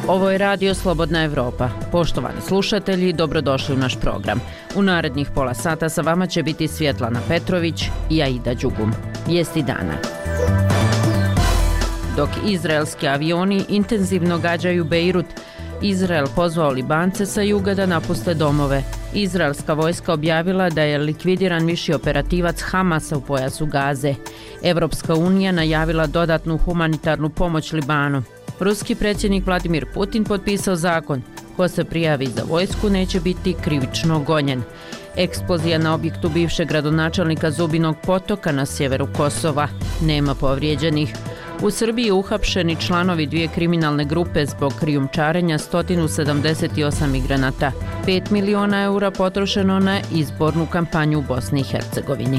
Ovo je Radio Slobodna Evropa. Poštovani slušatelji, dobrodošli u naš program. U narednih pola sata sa vama će biti Svjetlana Petrović i Aida Đugum. Vijesti dana. Dok izraelski avioni intenzivno gađaju Bejrut, Izrael pozvao Libance sa juga da napuste domove. Izraelska vojska objavila da je likvidiran viši operativac Hamasa u pojasu Gaze. Evropska unija najavila dodatnu humanitarnu pomoć Libanu. Ruski predsjednik Vladimir Putin potpisao zakon. Ko se prijavi za vojsku neće biti krivično gonjen. Eksplozija na objektu bivšeg gradonačelnika Zubinog Potoka na sjeveru Kosova. Nema povrijeđenih. U Srbiji uhapšeni članovi dvije kriminalne grupe zbog krijumčarenja 178 migranata. 5 miliona eura potrošeno na izbornu kampanju u Bosni i Hercegovini.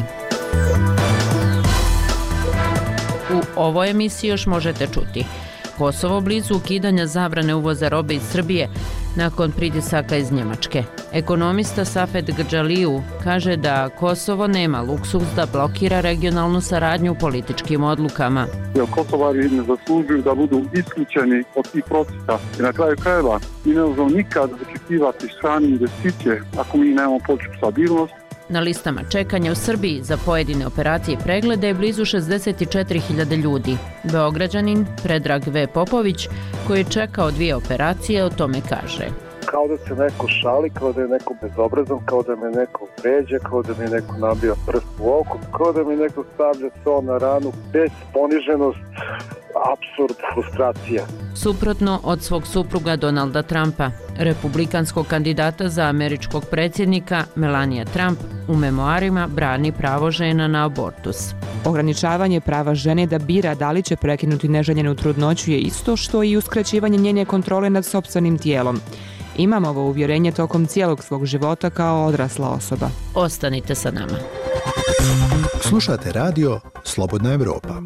U ovoj emisiji još možete čuti: Kosovo blizu ukidanja zabrane uvoza robe iz Srbije nakon pritisaka iz Njemačke. Ekonomista Safet Gdžaliju kaže da Kosovo nema luksuz da blokira regionalnu saradnju u političkim odlukama. Kosovari ne zaslužuju da budu isključeni od tih procesa. I na kraju krajeva mi ne možemo nikad očekivati strane investicije ako mi nemamo političku stabilnost. Na listama čekanja u Srbiji za pojedine operacije i preglede je blizu 64.000 ljudi. Beograđanin Predrag V. Popović, koji je čekao 2 operacije, o tome kaže: kao da se neko šali, kao da je neko bezobrazan, kao da me neko vređa, kao da mi neko nabija prst u oko, kao da mi neko stavlja sol na ranu, bez poniženost, apsurd, frustracija. Suprotno od svog supruga Donalda Trumpa, republikanskog kandidata za američkog predsjednika, Melania Trump u memoarima brani pravo žena na abortus. Ograničavanje prava žene da bira da li će prekinuti neželjenu trudnoću je isto što i uskraćivanje njene kontrole nad sopstvenim tijelom. Imam ovo uvjerenje tokom cijelog svog života kao odrasla osoba. Ostanite sa nama. Slušate radio Slobodna Evropa.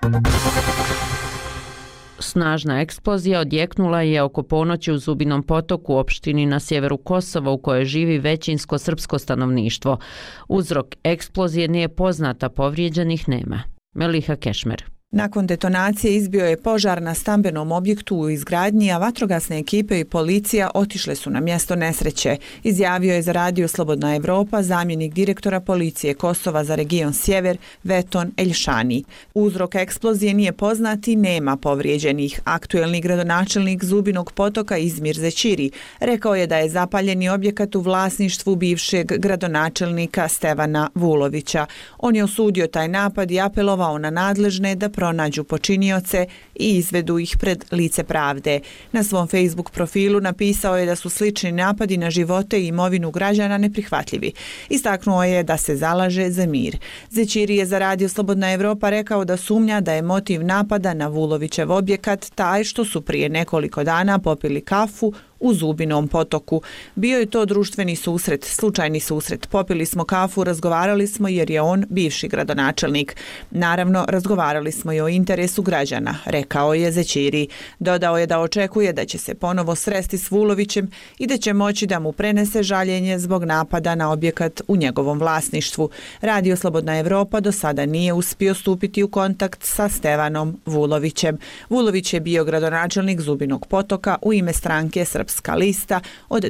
Snažna eksplozija odjeknula je oko ponoći u Zubinom Potoku, opštini na sjeveru Kosova u kojoj živi većinsko srpsko stanovništvo. Uzrok eksplozije nije poznata, povrijeđenih nema. Meliha Kešmer. Nakon detonacije izbio je požar na stambenom objektu u izgradnji, a vatrogasne ekipe i policija otišle su na mjesto nesreće, izjavio je za Radio Slobodna Evropa zamjenik direktora policije Kosova za region Sjever Veton Eljšani. Uzrok eksplozije nije poznat i nema povrijeđenih. Aktuelni gradonačelnik Zubinog Potoka Izmir Zećiri rekao je da je zapaljeni objekat u vlasništvu bivšeg gradonačelnika Stevana Vulovića. On je osudio taj napad i apelovao na nadležne da pronađu počinioce i izvedu ih pred lice pravde. Na svom Facebook profilu napisao je da su slični napadi na živote i imovinu građana neprihvatljivi. Istaknuo je da se zalaže za mir. Zećiri je za Radio Slobodna Evropa rekao da sumnja da je motiv napada na Vulovićev objekat taj što su prije nekoliko dana popili kafu u Zubinom Potoku. Bio je to društveni susret, slučajni susret. Popili smo kafu, razgovarali smo jer je on bivši gradonačelnik. Naravno, razgovarali smo i o interesu građana, rekao je Zećiri. Dodao je da očekuje da će se ponovo sresti s Vulovićem i da će moći da mu prenese žaljenje zbog napada na objekat u njegovom vlasništvu. Radio Slobodna Evropa do sada nije uspio stupiti u kontakt sa Stevanom Vulovićem. Vulović je bio gradonačelnik Zubinog Potoka u ime stranke Srpska lista od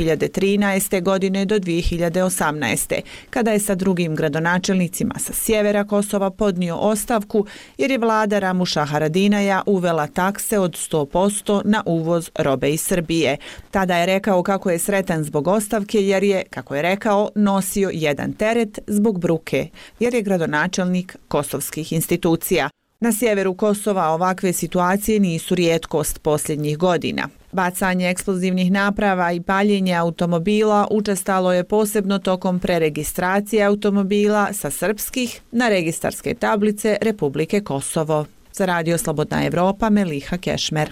2013. godine do 2018. kada je sa drugim gradonačelnicima sa sjevera Kosova podnio ostavku jer je vlada Ramuša Haradinaja uvela takse od 100% na uvoz robe iz Srbije. Tada je rekao kako je sretan zbog ostavke jer je, kako je rekao, nosio jedan teret zbog bruke, jer je gradonačelnik kosovskih institucija. Na sjeveru Kosova ovakve situacije nisu rijetkost posljednjih godina. Bacanje eksplozivnih naprava i paljenje automobila učestalo je posebno tokom preregistracije automobila sa srpskih na registarske tablice Republike Kosovo. Za Radio Slobodna Evropa, Meliha Kešmer.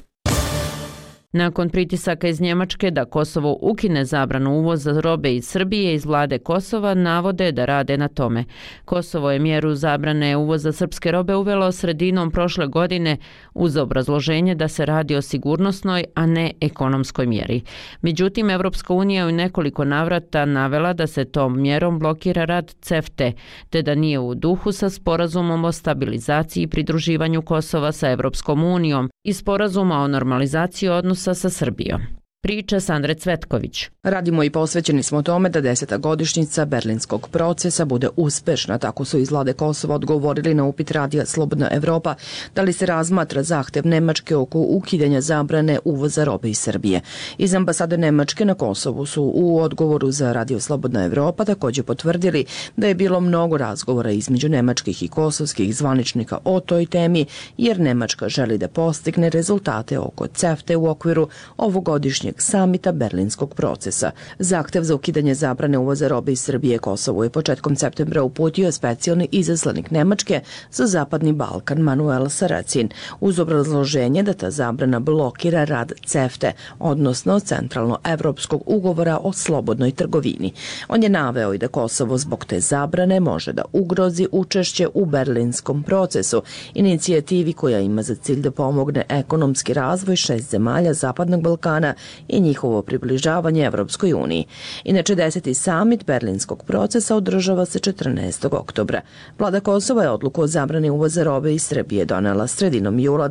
Nakon pritisaka iz Njemačke da Kosovo ukine zabranu uvoza robe iz Srbije, iz vlade Kosova navode da rade na tome. Kosovo je mjeru zabrane uvoza srpske robe uvelo sredinom prošle godine uz obrazloženje da se radi o sigurnosnoj, a ne ekonomskoj mjeri. Međutim, Evropska unija u nekoliko navrata navela da se tom mjerom blokira rad CEFTA, te da nije u duhu sa sporazumom o stabilizaciji i pridruživanju Kosova sa Evropskom unijom, i sporazuma o normalizaciji odnosa sa Srbijom. Priča Sandre Cvetković. Radimo i posvećeni smo tome da 10. godišnjica Berlinskog procesa bude uspešna, tako su iz vlade Kosova odgovorili na upit radija Slobodna Evropa da li se razmatra zahtev Nemačke oko ukidanja zabrane uvoza robe iz Srbije. Iz ambasade Nemačke na Kosovu su u odgovoru za radio Slobodna Evropa također potvrdili da je bilo mnogo razgovora između nemačkih i kosovskih zvaničnika o toj temi, jer Nemačka želi da postigne rezultate oko CEFTA u okviru ovogodišnjeg samita Berlinskog procesa. Zahtev za ukidanje zabrane uvoza robe iz Srbije Kosovu je početkom septembra uputio specijalni izaslanik Nemačke za Zapadni Balkan Manuel Saracin, uz obrazloženje da ta zabrana blokira rad CEFTA, odnosno Centralno-evropskog ugovora o slobodnoj trgovini. On je naveo i da Kosovo zbog te zabrane može da ugrozi učešće u Berlinskom procesu, inicijativi koja ima za cilj da pomogne ekonomski razvoj 6 zemalja Zapadnog Balkana i njihovo približavanje Evropskoj uniji. Inače, 10. samit Berlinskog procesa održava se 14. oktobra. Vlada Kosova je odluku o zabrani uvoza robe iz Srbije donela sredinom jula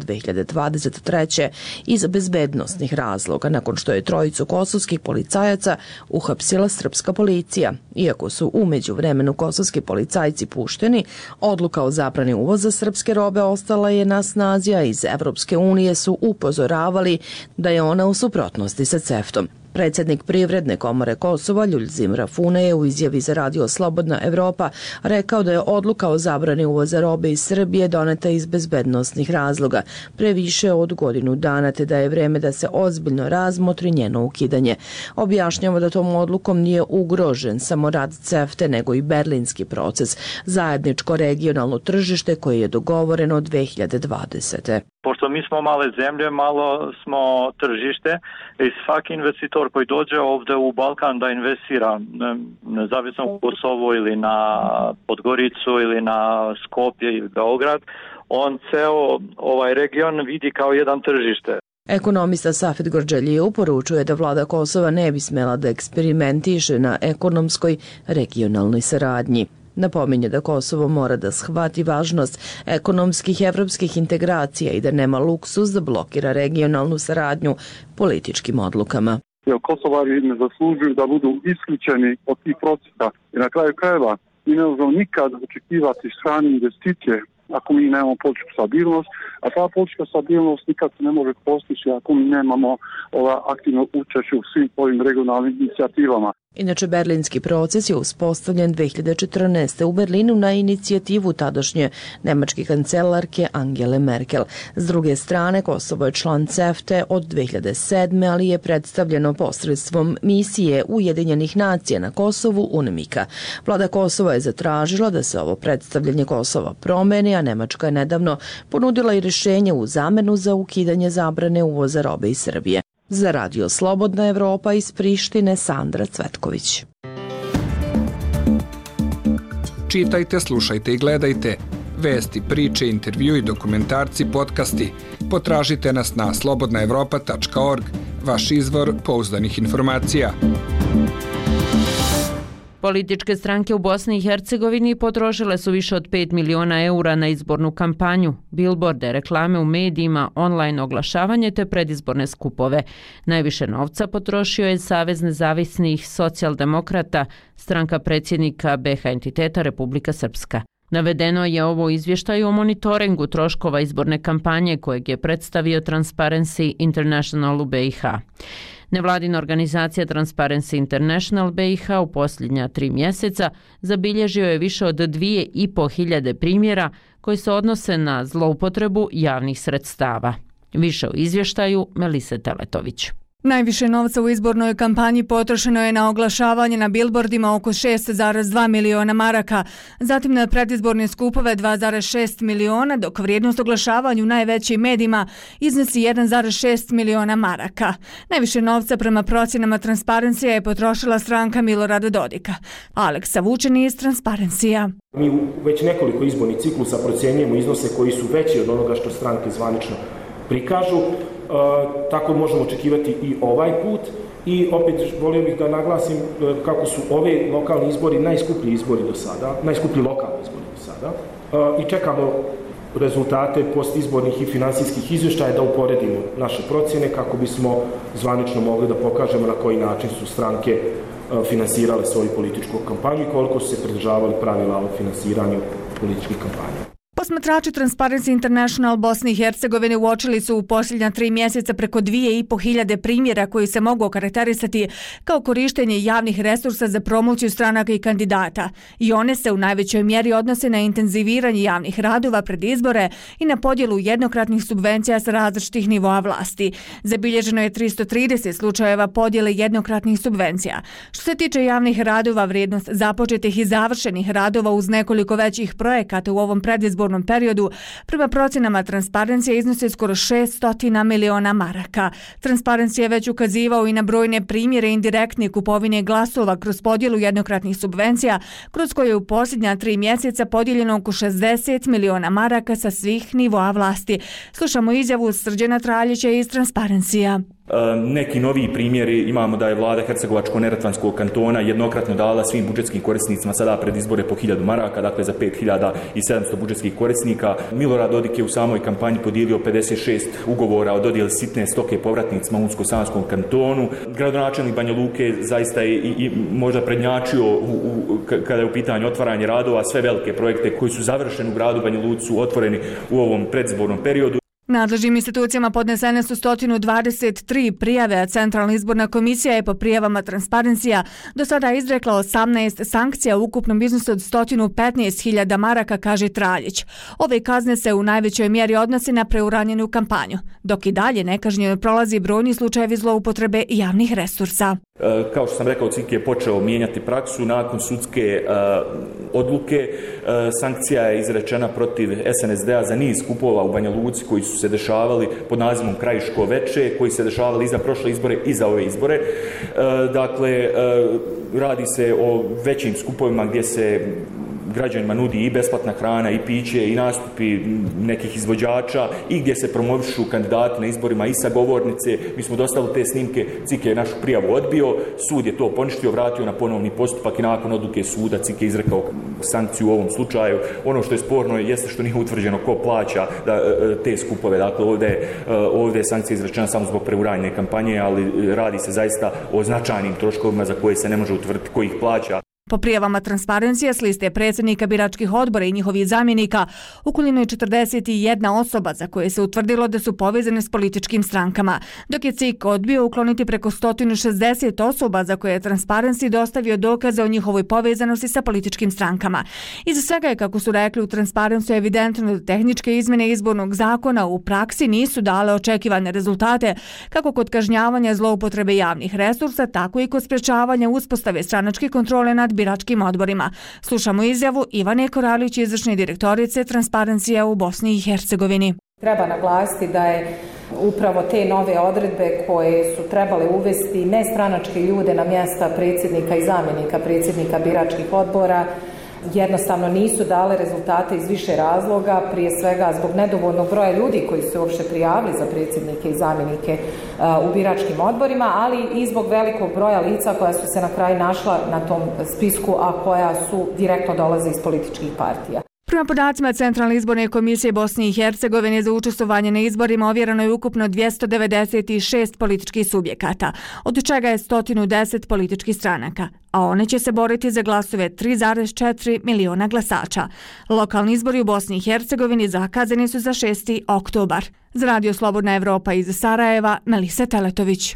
2023. iz bezbednosnih razloga, nakon što je trojicu kosovskih policajaca uhapsila srpska policija. Iako su u međuvremenu kosovski policajci pušteni, odluka o zabrani uvoza srpske robe ostala je na snazi, a iz Evropske unije su upozoravali da je ona u suprotnosti sa CEFTA-om. Predsjednik Privredne komore Kosova Ljuljzim Rafune je u izjavi za radio Slobodna Evropa rekao da je odluka o zabrani uvoza robe iz Srbije doneta iz bezbednosnih razloga pre više od godinu dana, te da je vreme da se ozbiljno razmotri njeno ukidanje. Objašnjava da tom odlukom nije ugrožen samo rad CEFTA, nego i berlinski proces, zajedničko regionalno tržište koje je dogovoreno 2020. Pošto mi smo male zemlje, malo smo tržište i svaki investitor koji dođe ovdje u Balkan da investira, nezavisno u Kosovo ili na Podgoricu ili na Skopje ili Beograd, on ceo ovaj region vidi kao jedan tržište. Ekonomista Safet Gorđelije poručuje da vlada Kosova ne bi smela da eksperimentiše na ekonomskoj regionalnoj saradnji. Napominje da Kosovo mora da shvati važnost ekonomskih evropskih integracija i da nema luksuz da blokira regionalnu saradnju političkim odlukama. Kosovari ne zaslužuju da budu isključeni od tih procesa i na kraju krajeva mi ne možemo nikad očekivati strane investicije ako mi nemamo političku stabilnost, a ta politička stabilnost nikad se ne može postići ako mi nemamo aktivno učešće u svim ovim regionalnim inicijativama. Inače, berlinski proces je uspostavljen 2014. u Berlinu na inicijativu tadašnje nemačke kancelarke Angele Merkel. S druge strane, Kosovo je član CEFTA od 2007. ali je predstavljeno posredstvom misije Ujedinjenih nacija na Kosovu UNMIK-a. Vlada Kosova je zatražila da se ovo predstavljanje Kosova promeni, a Nemačka je nedavno ponudila i rješenje u zamenu za ukidanje zabrane uvoza robe iz Srbije. Za radio Slobodna Evropa iz Prištine, Sandra Cvetković. Čitajte, slušajte i gledajte vesti, priče, intervju i dokumentarci, podcasti. Potražite nas na slobodnaevropa.org, vaš izvor pouzdanih informacija. Političke stranke u Bosni i Hercegovini potrošile su više od 5 miliona eura na izbornu kampanju, bilborde, reklame u medijima, online oglašavanje te predizborne skupove. Najviše novca potrošio je Savez nezavisnih socijaldemokrata, stranka predsjednika BiH entiteta Republika Srpska. Navedeno je ovo u izvještaju o monitoringu troškova izborne kampanje kojeg je predstavio Transparency International u BiH. Nevladina organizacija Transparency International BiH u posljednja 3 mjeseca zabilježio je više od 2.500 primjera koji se odnose na zloupotrebu javnih sredstava. Više u izvještaju Melise Teletović. Najviše novca u izbornoj kampanji potrošeno je na oglašavanje na bilbordima oko 6,2 miliona maraka, zatim na predizborne skupove 2,6 miliona, dok vrijednost oglašavanja u najvećim medijima iznosi 1,6 miliona maraka. Najviše novca prema procjenama Transparencija je potrošila stranka Milorada Dodika. Aleksa Vučen iz Transparencija. Mi već nekoliko izbornih ciklusa procjenjujemo iznose koji su veći od onoga što stranke zvanično prikažu. Tako možemo očekivati i ovaj put i opet volio bih da naglasim kako su ove lokalni izbori najskuplji izbori do sada, najskuplji lokalni izbori do sada i čekamo rezultate postizbornih i finansijskih izvještaja, da uporedimo naše procjene kako bismo zvanično mogli da pokažemo na koji način su stranke finansirale svoju političku kampanju i koliko su se pridržavali pravila o finansiranju političkih kampanja. Posmatrači Transparency International Bosne i Hercegovine uočili su u posljednja 3 mjeseca preko 2.500 primjera koji se mogu okarakterisati kao korištenje javnih resursa za promociju stranaka i kandidata. I one se u najvećoj mjeri odnose na intenziviranje javnih radova pred izbore i na podjelu jednokratnih subvencija sa različitih nivoa vlasti. Zabilježeno je 330 slučajeva podjele jednokratnih subvencija. Što se tiče javnih radova, vrijednost započetih i završenih radova uz nekoliko većih projekata u ovom predizbornom periodu prema procjenama Transparency iznose skoro 600 miliona maraka. Transparency je već ukazivao i na brojne primjere indirektne kupovine glasova kroz podjelu jednokratnih subvencija, kroz koje je u posljednja 3 mjeseca podijeljeno oko 60 miliona maraka sa svih nivoa vlasti. Slušamo izjavu Srđana Traljića iz Transparencija. Neki noviji primjeri imamo da je vlada Hercegovačko-Neretvanskog kantona jednokratno dala svim budžetskim korisnicima sada pred izbore po 1000 maraka, dakle za 5700 budžetskih korisnika. Milorad Dodik je u samoj kampanji podijelio 56 ugovora o dodjeli sitne stoke povratnicima u Unsko-Sanskom kantonu. Gradonačelnik Banja Luke zaista je i možda prednjačio kada je u pitanju otvaranje radova. Sve velike projekte koji su završeni u gradu Banja Luci su otvoreni u ovom predizbornom periodu. Nadležnim institucijama podnesene su 123 prijave, a Centralna izborna komisija je po prijavama Transparencija do sada izrekla 18 sankcija u ukupnom iznosu od 115.000 maraka, kaže Traljić. Ove kazne se u najvećoj mjeri odnose na preuranjenu kampanju, dok i dalje nekažnjeno prolazi brojni slučajevi zloupotrebe javnih resursa. Kao što sam rekao, CIK je počeo mijenjati praksu nakon sudske odluke. Sankcija je izrečena protiv SNSD-a za niz skupova u Banja Luci koji su se dešavali pod nazivom Krajiško veče, koji se dešavali i za prošle izbore i za ove izbore. Dakle, radi se o većim skupovima gdje se građanima nudi i besplatna hrana i piće i nastupi nekih izvođača i gdje se promovišu kandidati na izborima i sa govornice. Mi smo dostavili te snimke, CIK je našu prijavu odbio, sud je to poništio, vratio na ponovni postupak i nakon odluke suda CIK je izrekao sankciju u ovom slučaju. Ono što je sporno jeste što nije utvrđeno ko plaća te skupove. Dakle, ovdje je sankcija izrečena samo zbog preuranjene kampanje, ali radi se zaista o značajnim troškovima za koje se ne može utvrditi ko ih plaća. Po prijavama Transparencija s liste predsjednika biračkih odbora i njihovih zamjenika ukoljeno je 41 osoba za koje se utvrdilo da su povezane s političkim strankama, dok je CIK odbio ukloniti preko 160 osoba za koje je Transparency dostavio dokaze o njihovoj povezanosti sa političkim strankama. Iza svega je, kako su rekli u Transparency, evidentno da tehničke izmjene izbornog zakona u praksi nisu dale očekivane rezultate, kako kod kažnjavanja zloupotrebe javnih resursa, tako i kod sprečavanja uspostave stranačke kontrole nad biračkim odborima. Slušamo izjavu Ivane Koralić, izvršne direktorice Transparencija u Bosni i Hercegovini. Treba naglasiti da je upravo te nove odredbe koje su trebale uvesti nestranačke ljude na mjesta predsjednika i zamjenika predsjednika biračkih odbora jednostavno nisu dale rezultate iz više razloga, prije svega zbog nedovoljnog broja ljudi koji su uopšte prijavili za predsjednike i zamjenike u biračkim odborima, ali i zbog velikog broja lica koja su se na kraju našla na tom spisku, a koja su direktno dolaze iz političkih partija. Prema podacima Centralne izborne komisije Bosne i Hercegovine za učestvovanje na izborima ovjereno je ukupno 296 političkih subjekata, od čega je 110 političkih stranaka, a one će se boriti za glasove 3,4 miliona glasača. Lokalni izbori u Bosni i Hercegovini zakazani su za 6. oktobar. Za Radio Slobodna Evropa iz Sarajeva, Melisa Teletović.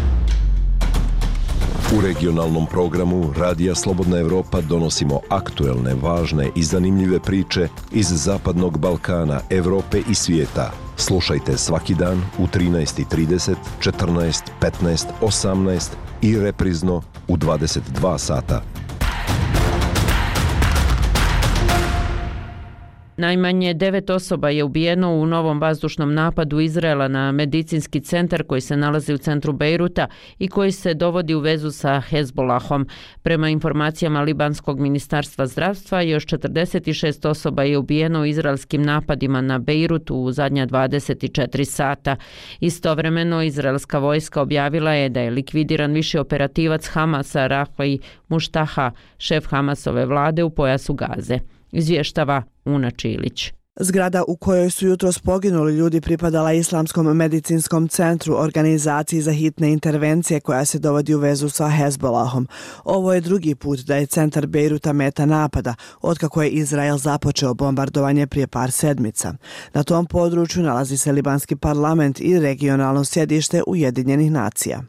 U regionalnom programu Radija Slobodna Evropa donosimo aktuelne, važne i zanimljive priče iz Zapadnog Balkana, Evrope i svijeta. Slušajte svaki dan u 13:30, 14, 15, 18 i reprizno u 22 sata. Najmanje 9 osoba je ubijeno u novom vazdušnom napadu Izraela na medicinski centar koji se nalazi u centru Bejruta i koji se dovodi u vezu sa Hezbolahom. Prema informacijama Libanskog ministarstva zdravstva, još 46 osoba je ubijeno u izraelskim napadima na Bejrut u zadnja 24 sata. Istovremeno, izraelska vojska objavila je da je likvidiran viši operativac Hamasa Rafi Muštaha, šef Hamasove vlade u pojasu Gaze. Izvještava Una Čilić. Zgrada u kojoj su jutros poginuli ljudi pripadala Islamskom medicinskom centru, organizaciji za hitne intervencije koja se dovodi u vezu sa Hezbolahom. Ovo je drugi put da je centar Bejruta meta napada, otkako je Izrael započeo bombardovanje prije par sedmica. Na tom području nalazi se libanski parlament i regionalno sjedište Ujedinjenih nacija.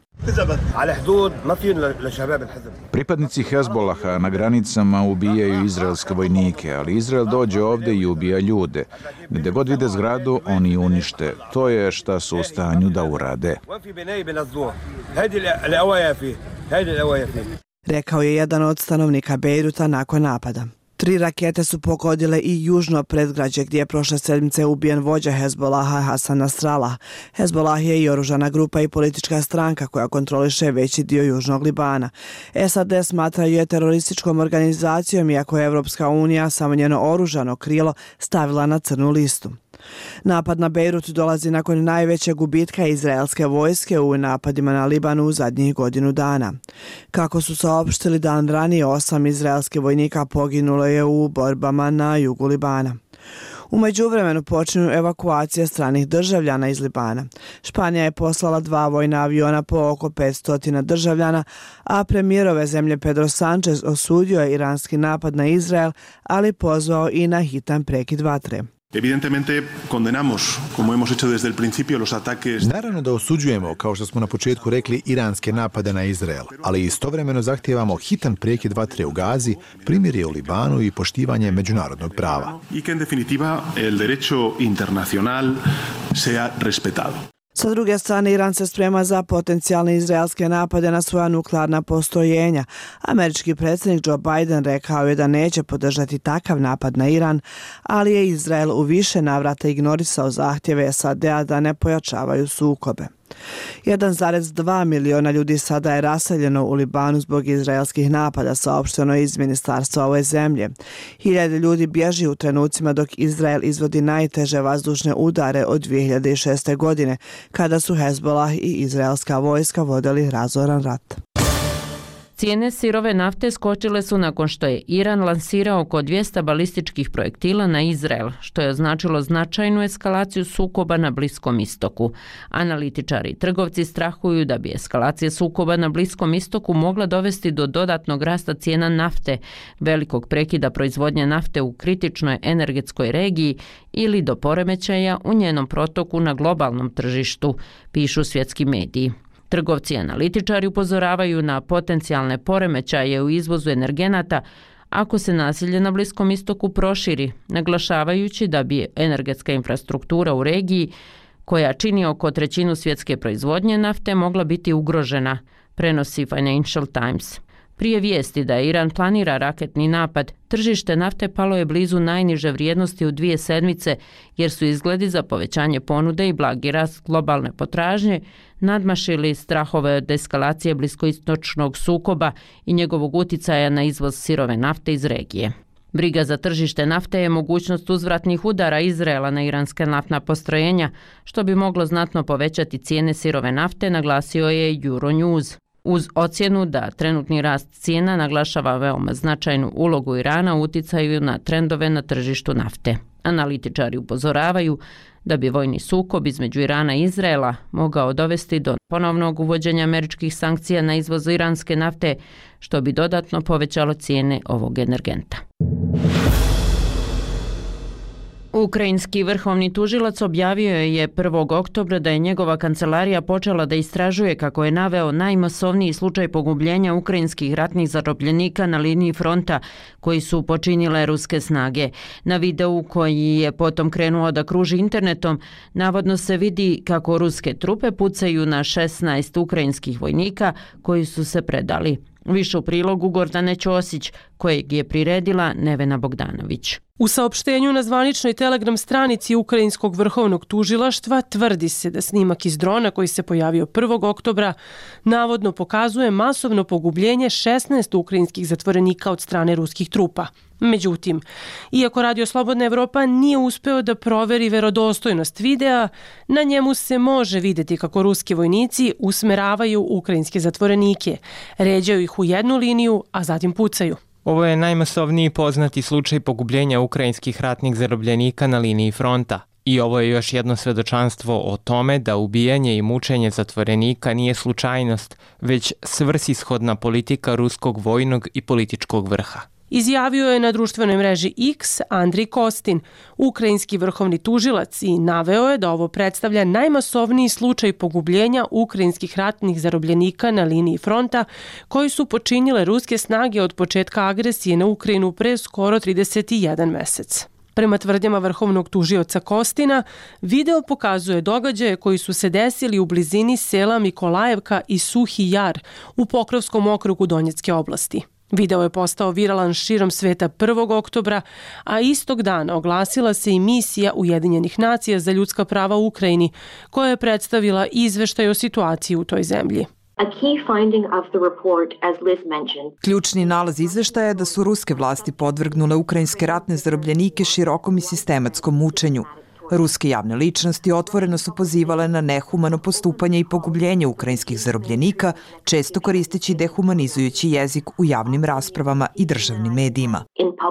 Pripadnici Hezbolaha na granicama ubijaju izraelske vojnike, ali Izrael dođe ovde i ubija ljude. Gde god vide zgradu, oni unište. To je šta su u stanju da urade. Rekao je jedan od stanovnika Bejruta nakon napada. 3 rakete su pogodile i južno predgrađe gdje je prošle sedmice ubijen vođa Hezbolaha Hasan Nasrallah. Hezbolah je i oružana grupa i politička stranka koja kontroliše veći dio južnog Libana. SAD smatraju je terorističkom organizacijom, iako je Evropska unija samo njeno oružano krilo stavila na crnu listu. Napad na Bejrut dolazi nakon najvećeg gubitka izraelske vojske u napadima na Libanu u zadnjih godinu dana. Kako su saopštili dan ranije, 8 izraelskih vojnika poginulo je u borbama na jugu Libana. U međuvremenu počinju evakuacije stranih državljana iz Libana. Španija je poslala 2 vojna aviona po oko 500 državljana, a premijerove zemlje Pedro Sanchez osudio je iranski napad na Izrael, ali pozvao i na hitan prekid vatre. Evidentemente condenamos, como hemos hecho desde el principio, los ataques. Naravno da osuđujemo, kao što smo na početku rekli, iranske napade na Izrael, ali istovremeno zahtijevamo hitan prekid vatre u Gazi, primirje u Libanu i poštivanje međunarodnog prava. I que en definitiva el derecho internacional sea respetado. Sa druge strane, Iran se sprema za potencijalne izraelske napade na svoja nuklearna postrojenja. Američki predsjednik Joe Biden rekao je da neće podržati takav napad na Iran, ali je Izrael u više navrata ignorisao zahtjeve SAD-a da ne pojačavaju sukobe. 1,2 miliona ljudi sada je raseljeno u Libanu zbog izraelskih napada, saopšteno iz ministarstva ove zemlje. Hiljade ljudi bježi u trenucima dok Izrael izvodi najteže vazdušne udare od 2006. godine, kada su Hezbolah i izraelska vojska vodili razoran rat. Cijene sirove nafte skočile su nakon što je Iran lansirao oko 200 balističkih projektila na Izrael, što je označilo značajnu eskalaciju sukoba na Bliskom istoku. Analitičari i trgovci strahuju da bi eskalacija sukoba na Bliskom istoku mogla dovesti do dodatnog rasta cijena nafte, velikog prekida proizvodnje nafte u kritičnoj energetskoj regiji ili do poremećaja u njenom protoku na globalnom tržištu, pišu svjetski mediji. Trgovci i analitičari upozoravaju na potencijalne poremećaje u izvozu energenata ako se nasilje na Bliskom istoku proširi, naglašavajući da bi energetska infrastruktura u regiji, koja čini oko 1/3 svjetske proizvodnje nafte, mogla biti ugrožena, prenosi Financial Times. Prije vijesti da Iran planira raketni napad, tržište nafte palo je blizu najniže vrijednosti u 2 sedmice, jer su izgledi za povećanje ponude i blagi rast globalne potražnje nadmašili strahove od eskalacije bliskoistočnog sukoba i njegovog uticaja na izvoz sirove nafte iz regije. Briga za tržište nafte je mogućnost uzvratnih udara Izraela na iranska naftna postrojenja, što bi moglo znatno povećati cijene sirove nafte, naglasio je Euronews. Uz ocjenu da trenutni rast cijena naglašava veoma značajnu ulogu Irana u uticaju na trendove na tržištu nafte. Analitičari upozoravaju da bi vojni sukob između Irana i Izraela mogao dovesti do ponovnog uvođenja američkih sankcija na izvoz iranske nafte, što bi dodatno povećalo cijene ovog energenta. Ukrajinski vrhovni tužilac objavio je 1. oktobra da je njegova kancelarija počela da istražuje, kako je naveo, najmasovniji slučaj pogubljenja ukrajinskih ratnih zarobljenika na liniji fronta koji su počinile ruske snage. Na videu koji je potom krenuo da kruži internetom, navodno se vidi kako ruske trupe pucaju na 16 ukrajinskih vojnika koji su se predali. Više u prilogu Gordane Ćosić, kojeg je priredila Nevena Bogdanović. U saopštenju na zvaničnoj Telegram stranici Ukrajinskog vrhovnog tužilaštva tvrdi se da snimak iz drona koji se pojavio 1. oktobra navodno pokazuje masovno pogubljenje 16 ukrajinskih zatvorenika od strane ruskih trupa. Međutim, iako Radio Slobodna Evropa nije uspeo da proveri verodostojnost videa, na njemu se može vidjeti kako ruski vojnici usmeravaju ukrajinske zatvorenike, ređaju ih u jednu liniju, a zatim pucaju. Ovo je najmasovniji poznati slučaj pogubljenja ukrajinskih ratnih zarobljenika na liniji fronta. I ovo je još jedno svedočanstvo o tome da ubijanje i mučenje zatvorenika nije slučajnost, već svrsishodna politika ruskog vojnog i političkog vrha. Izjavio je na društvenoj mreži X Andrij Kostin, ukrajinski vrhovni tužilac, i naveo je da ovo predstavlja najmasovniji slučaj pogubljenja ukrajinskih ratnih zarobljenika na liniji fronta koji su počinile ruske snage od početka agresije na Ukrajinu pre skoro 31 mesec. Prema tvrdnjama vrhovnog tužioca Kostina, video pokazuje događaje koji su se desili u blizini sela Mikolajevka i Suhi Jar u Pokrovskom okrugu Donjecke oblasti. Video je postao viralan širom sveta 1. oktobra, a istog dana oglasila se i misija Ujedinjenih nacija za ljudska prava u Ukrajini, koja je predstavila izveštaj o situaciji u toj zemlji. Ključni nalaz izveštaja je da su ruske vlasti podvrgnule ukrajinske ratne zarobljenike širokom i sistematskom mučenju. Ruske javne ličnosti otvoreno su pozivale na nehumano postupanje i pogubljenje ukrajinskih zarobljenika, često koristeći dehumanizujući jezik u javnim raspravama i državnim medijima.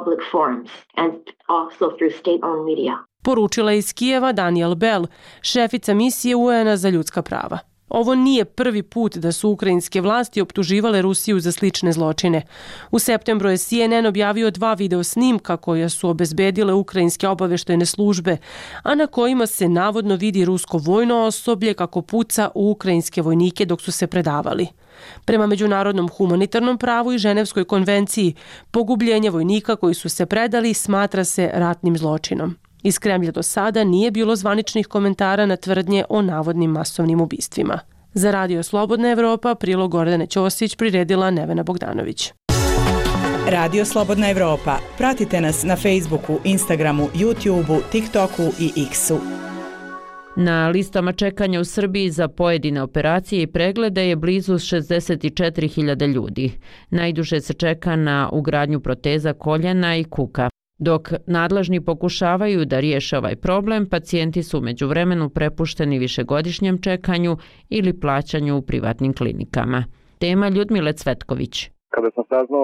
Poručila je iz Kijeva Daniel Bell, šefica misije UN-a za ljudska prava. Ovo nije prvi put da su ukrajinske vlasti optuživale Rusiju za slične zločine. U septembru je CNN objavio 2 video snimka koja su obezbedile ukrajinske obaveštajne službe, a na kojima se navodno vidi rusko vojno osoblje kako puca u ukrajinske vojnike dok su se predavali. Prema međunarodnom humanitarnom pravu i Ženevskoj konvenciji, pogubljenje vojnika koji su se predali smatra se ratnim zločinom. Iz Kremlja do sada nije bilo zvaničnih komentara na tvrdnje o navodnim masovnim ubistvima. Za Radio Slobodna Evropa prilog Gordane Ćosić priredila Nevena Bogdanović. Radio Slobodna Evropa. Pratite nas na Facebooku, Instagramu, YouTubeu, TikToku i X-u. Na listama čekanja u Srbiji za pojedine operacije i preglede je blizu 64.000 ljudi. Najduže se čeka na ugradnju proteza koljena i kuka. Dok nadležni pokušavaju da riješe ovaj problem, pacijenti su međuvremenu prepušteni višegodišnjem čekanju ili plaćanju u privatnim klinikama. Tema Ljudmile Cvetković. Kada sam saznao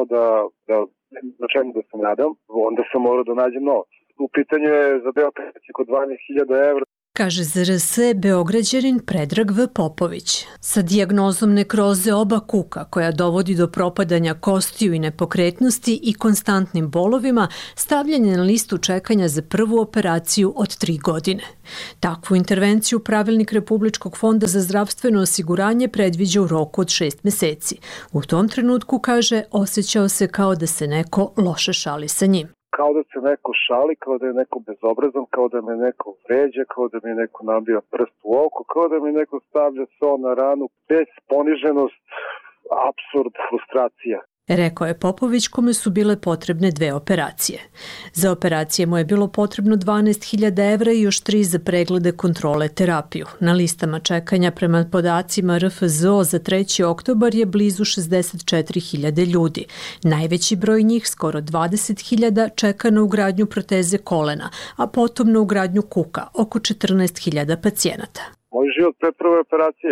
na čemu da se nadam, onda sam morao da nađem novac. U pitanju je za beoperaciju kod 12.000 evra. Kaže ZRS Beograđanin Predrag V. Popović. Sa dijagnozom nekroze oba kuka koja dovodi do propadanja kostiju i nepokretnosti i konstantnim bolovima, stavljen je na listu čekanja za prvu operaciju od 3 godine. Takvu intervenciju pravilnik Republičkog fonda za zdravstveno osiguranje predviđa u roku od 6 meseci. U tom trenutku, kaže, osjećao se kao da se neko loše šali sa njim. Kao da se neko šali, kao da je neko bezobrazan, kao da me neko vređa, kao da mi je neko nabija prst u oko, kao da mi neko stavlja so na ranu, bez poniženost, apsurd, frustracija. Rekao je Popović, kome su bile potrebne 2 operacije. Za operacije mu je bilo potrebno 12.000 evra i još 3 za preglede, kontrole, terapiju. Na listama čekanja prema podacima RFZO za 3. oktobar je blizu 64.000 ljudi. Najveći broj njih, skoro 20.000, čeka na ugradnju proteze kolena, a potom na ugradnju kuka, oko 14.000 pacijenata. Moj život pre prve operacije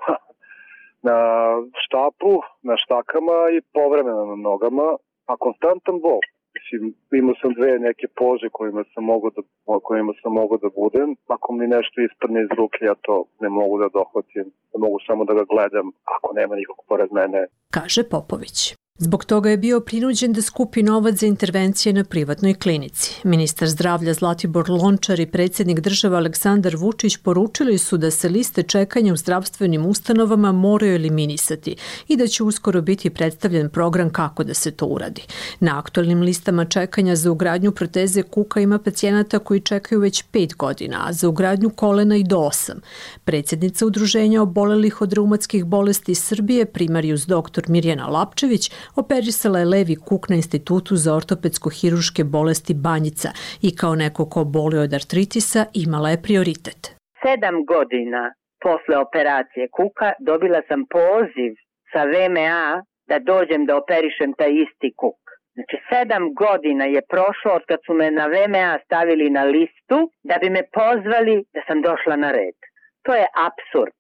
na štapu, na štakama i povremeno na nogama, a konstantan bol. Mislim, imao sam 2 neke pože kojima sam mogao da budem. Ako mi nešto ispadne iz ruke, ja to ne mogu da dohvatim. Ne mogu samo da ga gledam ako nema nikog pored mene. Kaže Popović. Zbog toga je bio prinuđen da skupi novac za intervencije na privatnoj klinici. Ministar zdravlja Zlatibor Lončar i predsjednik države Aleksandar Vučić poručili su da se liste čekanja u zdravstvenim ustanovama moraju eliminisati i da će uskoro biti predstavljen program kako da se to uradi. Na aktualnim listama čekanja za ugradnju proteze kuka ima pacijenata koji čekaju već 5 godina, a za ugradnju kolena i do 8. Predsjednica Udruženja obolelih od reumatskih bolesti Srbije, primarijus dr. Mirjana Lapčević, operisala je levi kuk na Institutu za ortopedsko-hiruške bolesti Banjica i kao neko ko boli od artritisa imala je prioritet. 7 godina posle operacije kuka dobila sam poziv sa VMA da dođem da operišem taj isti kuk. Znači 7 godina je prošlo od kad su me na VMA stavili na listu da bi me pozvali da sam došla na red. To je apsurd.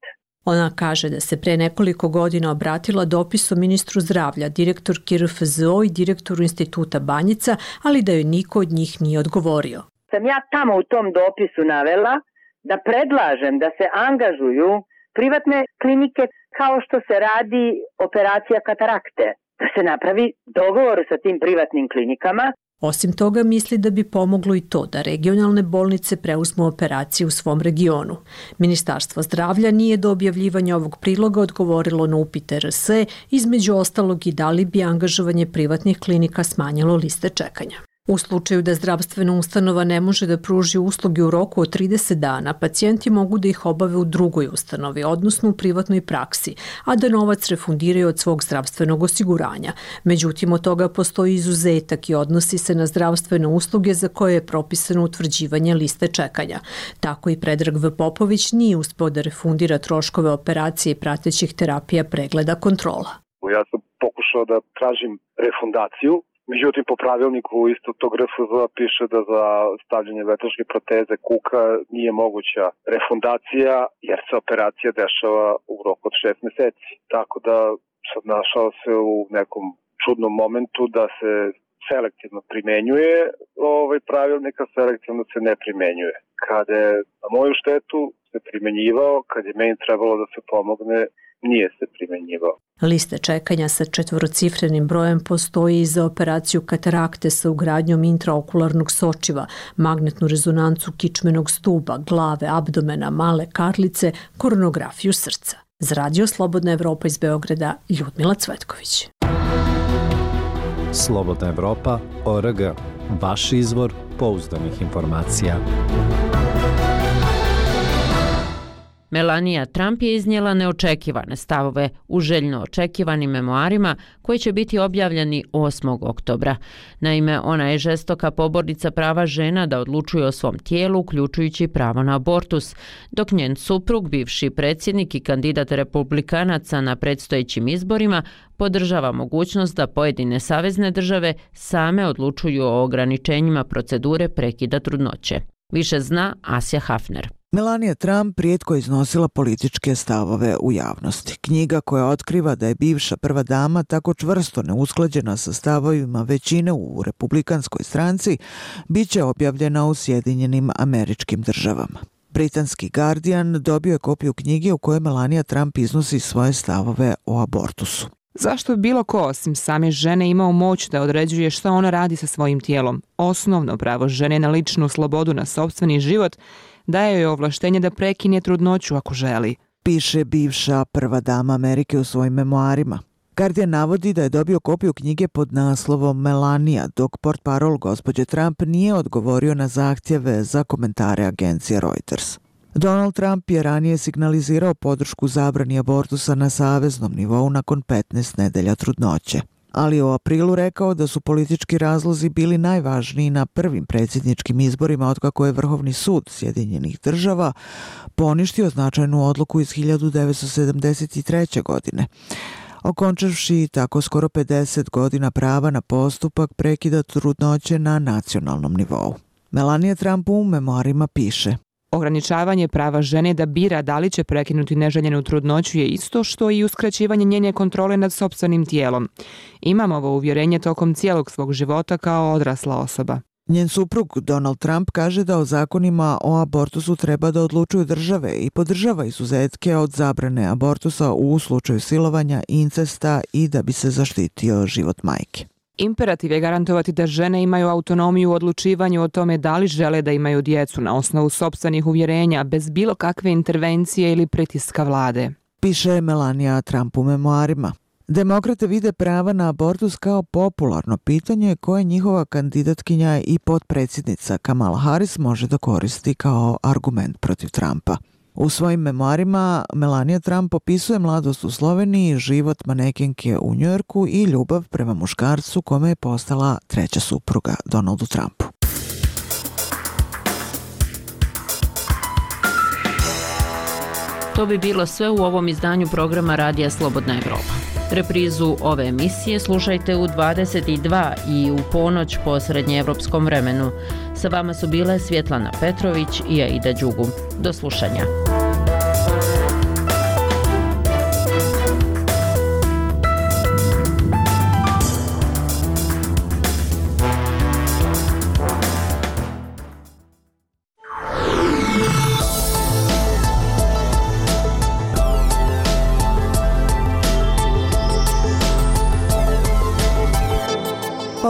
Ona kaže da se pre nekoliko godina obratila dopisom ministru zdravlja, direktorki RFZO i direktoru instituta Banjica, ali da joj niko od njih nije odgovorio. Sam ja tamo u tom dopisu navela da predlažem da se angažuju privatne klinike kao što se radi operacija katarakte, da se napravi dogovor sa tim privatnim klinikama. Osim toga, misli da bi pomoglo i to da regionalne bolnice preuzmu operacije u svom regionu. Ministarstvo zdravlja nije do objavljivanja ovog priloga odgovorilo na upite RS, između ostalog i da li bi angažovanje privatnih klinika smanjilo liste čekanja. U slučaju da zdravstvena ustanova ne može da pruži usluge u roku od 30 dana, pacijenti mogu da ih obave u drugoj ustanovi, odnosno u privatnoj praksi, a da novac refundiraju od svog zdravstvenog osiguranja. Međutim, od toga postoji izuzetak i odnosi se na zdravstvene usluge za koje je propisano utvrđivanje liste čekanja. Tako i Predrag V. Popović nije uspeo da refundira troškove operacije i pratećih terapija, pregleda, kontrola. Ja sam pokušao da tražim refundaciju. Međutim, po pravilniku isto tog RFZO piše da za stavljanje veštačke proteze kuka nije moguća refundacija jer se operacija dešava u roku od 6 meseci. Tako da sam našao se u nekom čudnom momentu da se selektivno primenjuje pravilnik, a selektivno se ne primenjuje. Kada je na moju štetu se primenjivao, kad je meni trebalo da se pomogne, nije se primenjivao. Liste čekanja sa 4-cifrenim brojem postoji i za operaciju katarakte sa ugradnjom intraokularnog sočiva, magnetnu rezonancu kičmenog stuba, glave, abdomena, male karlice, koronografiju srca. Za Radio Slobodna Evropa iz Beograda, Ljudmila Cvetković. Slobodna Evropa.org. Vaš izvor pouzdanih informacija. Melania Trump je iznijela neočekivane stavove u željno očekivanim memoarima koji će biti objavljeni 8. oktobra. Naime, ona je žestoka pobornica prava žena da odlučuju o svom tijelu, uključujući pravo na abortus, dok njen suprug, bivši predsjednik i kandidat republikanaca na predstojećim izborima, podržava mogućnost da pojedine savezne države same odlučuju o ograničenjima procedure prekida trudnoće. Više zna Asja Hafner. Melania Trump rijetko iznosila političke stavove u javnosti. Knjiga koja otkriva da je bivša prva dama tako čvrsto neusklađena sa stavovima većine u republikanskoj stranci, bit će objavljena u Sjedinjenim Američkim Državama. Britanski Guardian dobio je kopiju knjige u kojoj Melania Trump iznosi svoje stavove o abortusu. Zašto bi bilo ko osim same žene imao moć da određuje šta ona radi sa svojim tijelom? Osnovno pravo žene na ličnu slobodu, na sopstveni život, daje joj ovlaštenje da prekine trudnoću ako želi. Piše bivša prva dama Amerike u svojim memoarima. Guardian navodi da je dobio kopiju knjige pod naslovom Melania, dok portparol gospođe Trump nije odgovorio na zahtjeve za komentare agencije Reuters. Donald Trump je ranije signalizirao podršku zabrani abortusa na saveznom nivou nakon 15 nedelja trudnoće, ali u aprilu rekao da su politički razlozi bili najvažniji na prvim predsjedničkim izborima otkako je Vrhovni sud Sjedinjenih Država poništio značajnu odluku iz 1973. godine, okončavši tako skoro 50 godina prava na postupak prekida trudnoće na nacionalnom nivou. Melania Trump u memoarima piše: Ograničavanje prava žene da bira da li će prekinuti neželjenu trudnoću je isto što i uskraćivanje njene kontrole nad sopstvenim tijelom. Imam ovo uvjerenje tokom cijelog svog života kao odrasla osoba. Njen suprug Donald Trump kaže da o zakonima o abortusu treba da odlučuju države i podržava izuzetke od zabrane abortusa u slučaju silovanja, incesta i da bi se zaštitio život majke. Imperativ je garantovati da žene imaju autonomiju u odlučivanju o tome da li žele da imaju djecu na osnovu sopstvenih uvjerenja bez bilo kakve intervencije ili pritiska vlade. Piše Melania Trump u memoarima. Demokrate vide prava na abortus kao popularno pitanje koje njihova kandidatkinja i potpredsjednica Kamala Harris može da koristi kao argument protiv Trumpa. U svojim memoarima Melania Trump opisuje mladost u Sloveniji, život manekenke u Njujorku i ljubav prema muškarcu kome je postala treća supruga, Donaldu Trumpu. To bi bilo sve u ovom izdanju programa Radija Slobodna Evropa. Reprizu ove emisije slušajte u 22 i u ponoć po srednjeevropskom vremenu. Sa vama su bile Svjetlana Petrović i Aida Đugu. Do slušanja.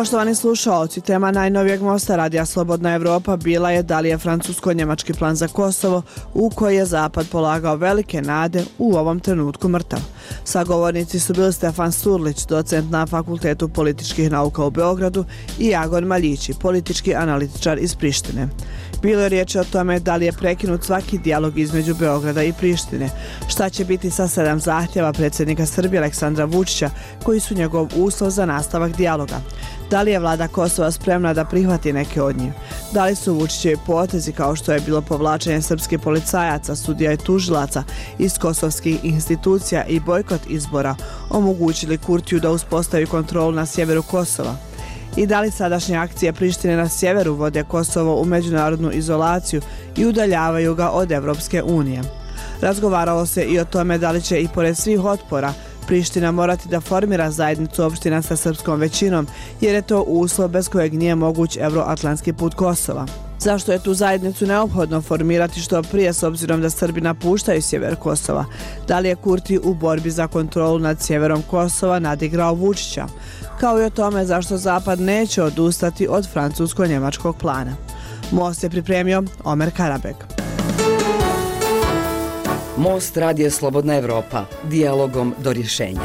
Poštovani slušaoci, tema najnovijeg mosta Radija Slobodna Evropa bila je da li je francusko-njemački plan za Kosovo u koji je Zapad polagao velike nade u ovom trenutku mrtav. Sagovornici su bili Stefan Surlić, docent na Fakultetu političkih nauka u Beogradu i Jagon Maljići, politički analitičar iz Prištine. Bilo je riječ o tome da li je prekinut svaki dijalog između Beograda i Prištine, šta će biti sa 7 zahtjeva predsjednika Srbije Aleksandra Vučića koji su njegov uslov za nastavak dijaloga. Da li je vlada Kosova spremna da prihvati neke od njih? Da li su Vučićevi potezi kao što je bilo povlačenje srpskih policajaca, sudija i tužilaca iz kosovskih institucija i bojkot izbora omogućili Kurtiju da uspostavi kontrolu na sjeveru Kosova? I da li sadašnje akcije Prištine na sjeveru vode Kosovo u međunarodnu izolaciju i udaljavaju ga od Evropske unije? Razgovaralo se i o tome da li će i pored svih otpora Priština morati da formira zajednicu opština sa srpskom većinom, jer je to uslov bez kojeg nije moguć euroatlantski put Kosova. Zašto je tu zajednicu neophodno formirati što prije s obzirom da Srbi napuštaju sjever Kosova? Da li je Kurti u borbi za kontrolu nad sjeverom Kosova nadigrao Vučića? Kao i o tome zašto Zapad neće odustati od francusko-njemačkog plana. Most je pripremio Omer Karabek. Most Radija Slobodna Evropa. Dijalogom do rješenja.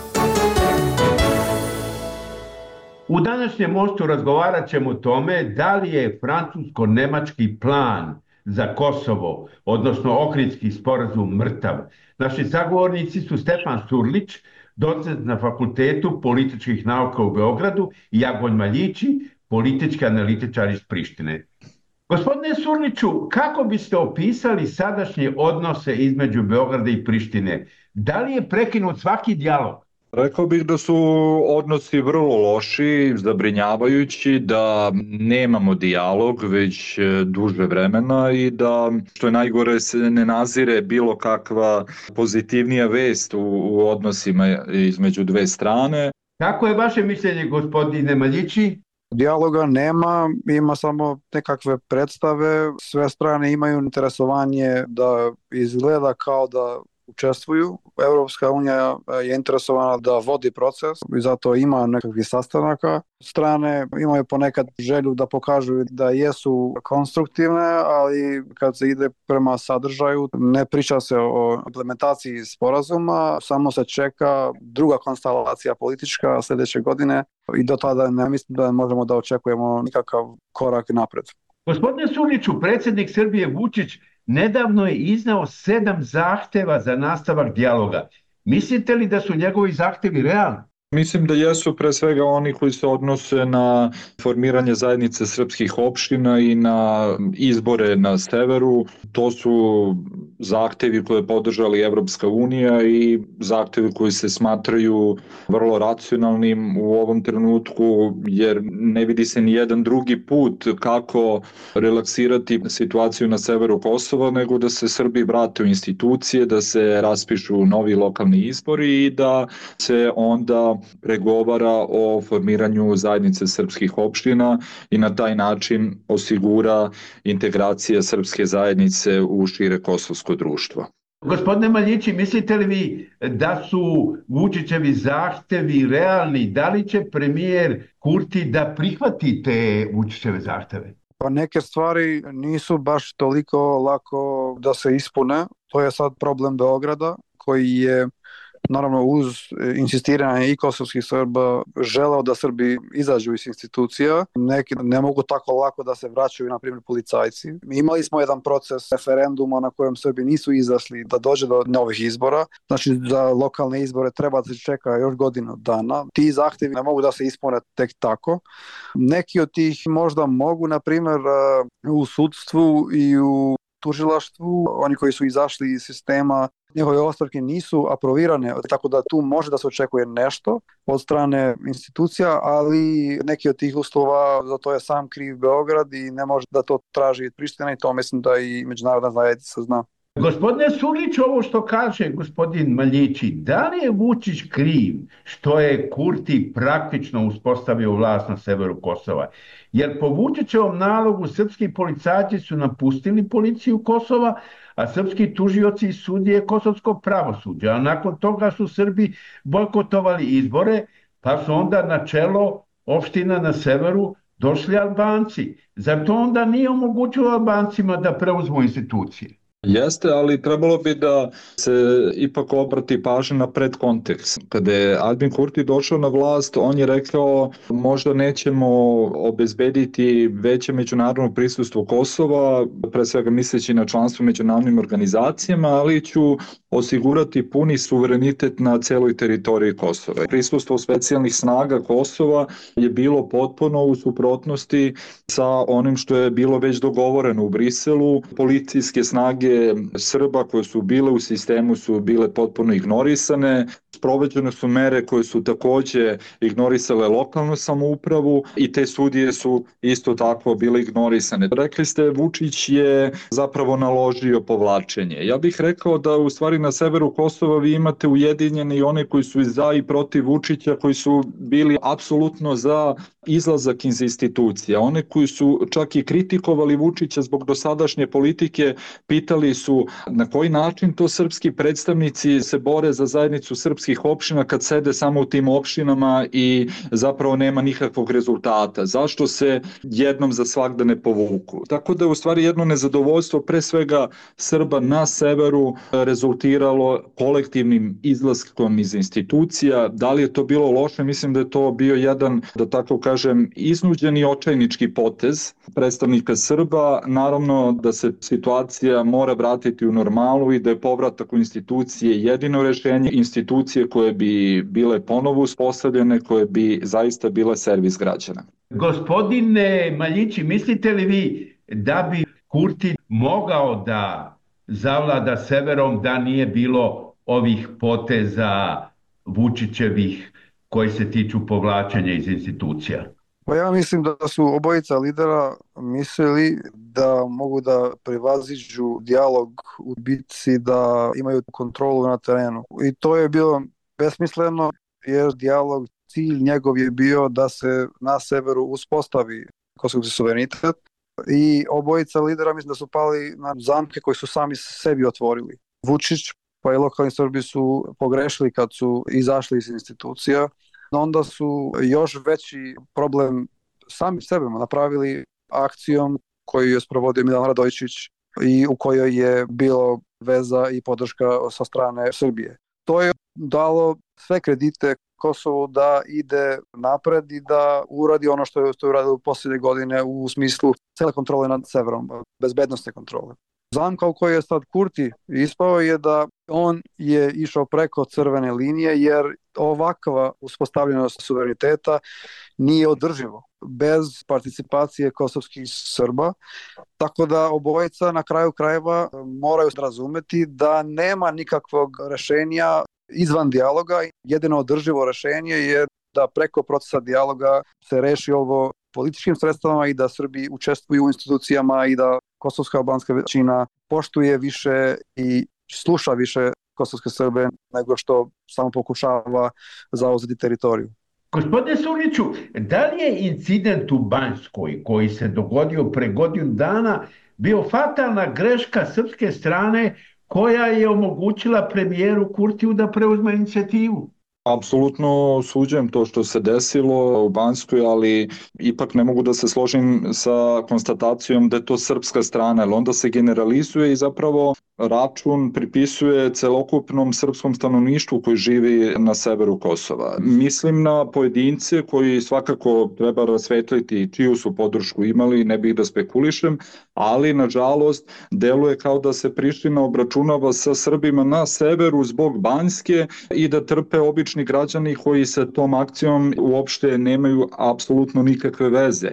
U današnjem mostu razgovarat ćemo o tome da li je francusko-nemački plan za Kosovo, odnosno Ohridski sporazum, mrtav. Naši sagovornici su Stefan Surlić, docent na Fakultetu političkih nauka u Beogradu, i Jagon Maljići, politički analitičar iz Prištine. Gospodine Surliću, kako biste opisali sadašnje odnose između Beograda i Prištine? Da li je prekinut svaki dijalog? Rekao bih da su odnosi vrlo loši, zabrinjavajući, da nemamo dijalog već duže vremena i da, što je najgore, se ne nazire bilo kakva pozitivnija vest u odnosima između dve strane. Kako je vaše mišljenje, gospodine Maljići? Dijaloga nema, ima samo nekakve predstave, sve strane imaju interesovanje da izgleda kao da učestvuju. Evropska unija je interesovana da vodi proces i zato ima nekakvih sastanaka. Strane imaju ponekad želju da pokažu da jesu konstruktivne, ali kad se ide prema sadržaju, ne priča se o implementaciji sporazuma, samo se čeka druga konstelacija politička sljedeće godine i do tada ne mislim da možemo da očekujemo nikakav korak napred. Gospodine Surliću, predsjednik Srbije Vučić nedavno je iznao 7 zahtjeva za nastavak dijaloga. Mislite li da su njegovi zahtjevi realni? Mislim da jesu pre svega oni koji se odnose na formiranje zajednice srpskih opština i na izbore na severu. To su zahtjevi koje je podržali Evropska unija i zahtjevi koji se smatraju vrlo racionalnim u ovom trenutku, jer ne vidi se ni jedan drugi put kako relaksirati situaciju na severu Kosova, nego da se Srbi vrate u institucije, da se raspišu novi lokalni izbori i da se onda pregovara o formiranju zajednice srpskih opština i na taj način osigura integracija srpske zajednice u šire kosovsko društvo. Gospodine Maljići, mislite li vi da su Vučićevi zahtevi realni? Da li će premijer Kurti da prihvati te Vučićeve zahteve? Pa neke stvari nisu baš toliko lako da se ispune. To je sad problem Beograda koji je naravno uz insistiranje i kosovskih Srba želeo da Srbi izađu iz institucija. Neki ne mogu tako lako da se vraćaju, na primjer, policajci. Imali smo jedan proces referenduma na kojem Srbi nisu izašli da dođe do novih izbora. Znači za lokalne izbore treba da se čeka još godinu dana. Ti zahtjevi ne mogu da se ispune tek tako. Neki od tih možda mogu, na primjer, u sudstvu i u tužilaštvu, oni koji su izašli iz sistema, njihove ostavke nisu aprovirane, tako da tu može da se očekuje nešto od strane institucija, ali neki od tih uslova, za to je sam kriv Beograd i ne može da to traži Priština i to mislim da i međunarodna zajednica zna. Gospodine Surlić, ovo što kaže gospodin Maljići, da li je Vučić kriv što je Kurti praktično uspostavio vlast na severu Kosova? Jer po Vučićevom nalogu srpski policajci su napustili policiju Kosova, a srpski tužioci i sudije kosovskog pravosuđa. A nakon toga su Srbi bojkotovali izbore, pa su onda na čelo opština na severu došli Albanci. Zar to onda nije omogućilo Albancima da preuzmu institucije? Jeste, ali trebalo bi da se ipak obrati pažnja na predkontekst. Kada je Albin Kurti došao na vlast, on je rekao možda nećemo obezbediti veće međunarodno prisustvo Kosova, pre svega misleći na članstvo međunarodnim organizacijama, ali ću osigurati puni suverenitet na celoj teritoriji Kosova. Prisustvo specijalnih snaga Kosova je bilo potpuno u suprotnosti sa onim što je bilo već dogovoreno u Briselu. Policijske snage Srba koje su bile u sistemu su bile potpuno ignorisane. Sprovođene su mere koje su takođe ignorisale lokalnu samoupravu i te sudije su isto tako bile ignorisane. Rekli ste, Vučić je zapravo naložio povlačenje. Ja bih rekao da u stvari na severu Kosova vi imate ujedinjene i one koji su za i protiv Vučića, koji su bili apsolutno za izlazak iz institucija. One koji su čak i kritikovali Vučića zbog dosadašnje politike, pitali su na koji način to srpski predstavnici se bore za zajednicu srpskih opština kad sede samo u tim opštinama i zapravo nema nikakvog rezultata. Zašto se jednom za svagda ne povuku? Tako da je u stvari jedno nezadovoljstvo pre svega Srba na severu rezultiralo kolektivnim izlaskom iz institucija. Da li je to bilo loše? Mislim da je to bio jedan, da tako kažem, iznuđeni očajnički potez predstavnika Srba. Naravno da se situacija mora vratiti u normalu i da je povratak u institucije jedino rešenje, institucije koje bi bile ponovo uspostavljene, koje bi zaista bile servis građana. Gospodine Maljići, mislite li vi da bi Kurti mogao da zavlada severom da nije bilo ovih poteza Vučićevih koji se tiču povlačenja iz institucija? Pa ja mislim da su obojica lidera mislili da mogu da prevaziđu dijalog u bitci, da imaju kontrolu na terenu. I to je bilo besmisleno jer dijalog, cilj njegov je bio da se na severu uspostavi kosovski suverenitet i obojica lidera mislim da su pali na zamke koje su sami sebi otvorili. Vučić pa i lokalni Srbi su pogrešili kad su izašli iz institucija. Onda su još veći problem sami sebe napravili akcijom koju je sprovodio Milan Radojičić i u kojoj je bilo veza i podrška sa strane Srbije. To je dalo sve kredite Kosovu da ide napred i da uradi ono što je uradilo u posljednje godine u smislu cele kontrole nad severom, bezbednostne kontrole. Zamka u kojoj je sad Kurti ispao je da on je išao preko crvene linije jer ovakva uspostavljenost suvereniteta nije održivo bez participacije kosovskih Srba, tako da obojica na kraju krajeva moraju razumeti da nema nikakvog rešenja izvan dijaloga. Jedino održivo rešenje je da preko procesa dijaloga se reši ovo političkim sredstvama i da Srbi učestvuju u institucijama i da kosovska albanska većina poštuje više i sluša više kosovske Srbe nego što samo pokušava zauzeti teritoriju. Gospodine Surliću, da li je incident u Banjskoj koji se dogodio pre godinu dana bio fatalna greška srpske strane koja je omogućila premijeru Kurtiju da preuzme inicijativu? Apsolutno osuđujem to što se desilo u Banjskoj, ali ipak ne mogu da se složim sa konstatacijom da je to srpska strana, jer onda se generalizuje i zapravo račun pripisuje celokupnom srpskom stanovništvu koji živi na severu Kosova. Mislim na pojedince koji svakako treba rasvetliti čiju su podršku imali, ne bih da spekulišem, ali nažalost deluje kao da se Priština obračunava sa Srbima na severu zbog Banjske i da trpe obični građani koji sa tom akcijom uopšte nemaju apsolutno nikakve veze.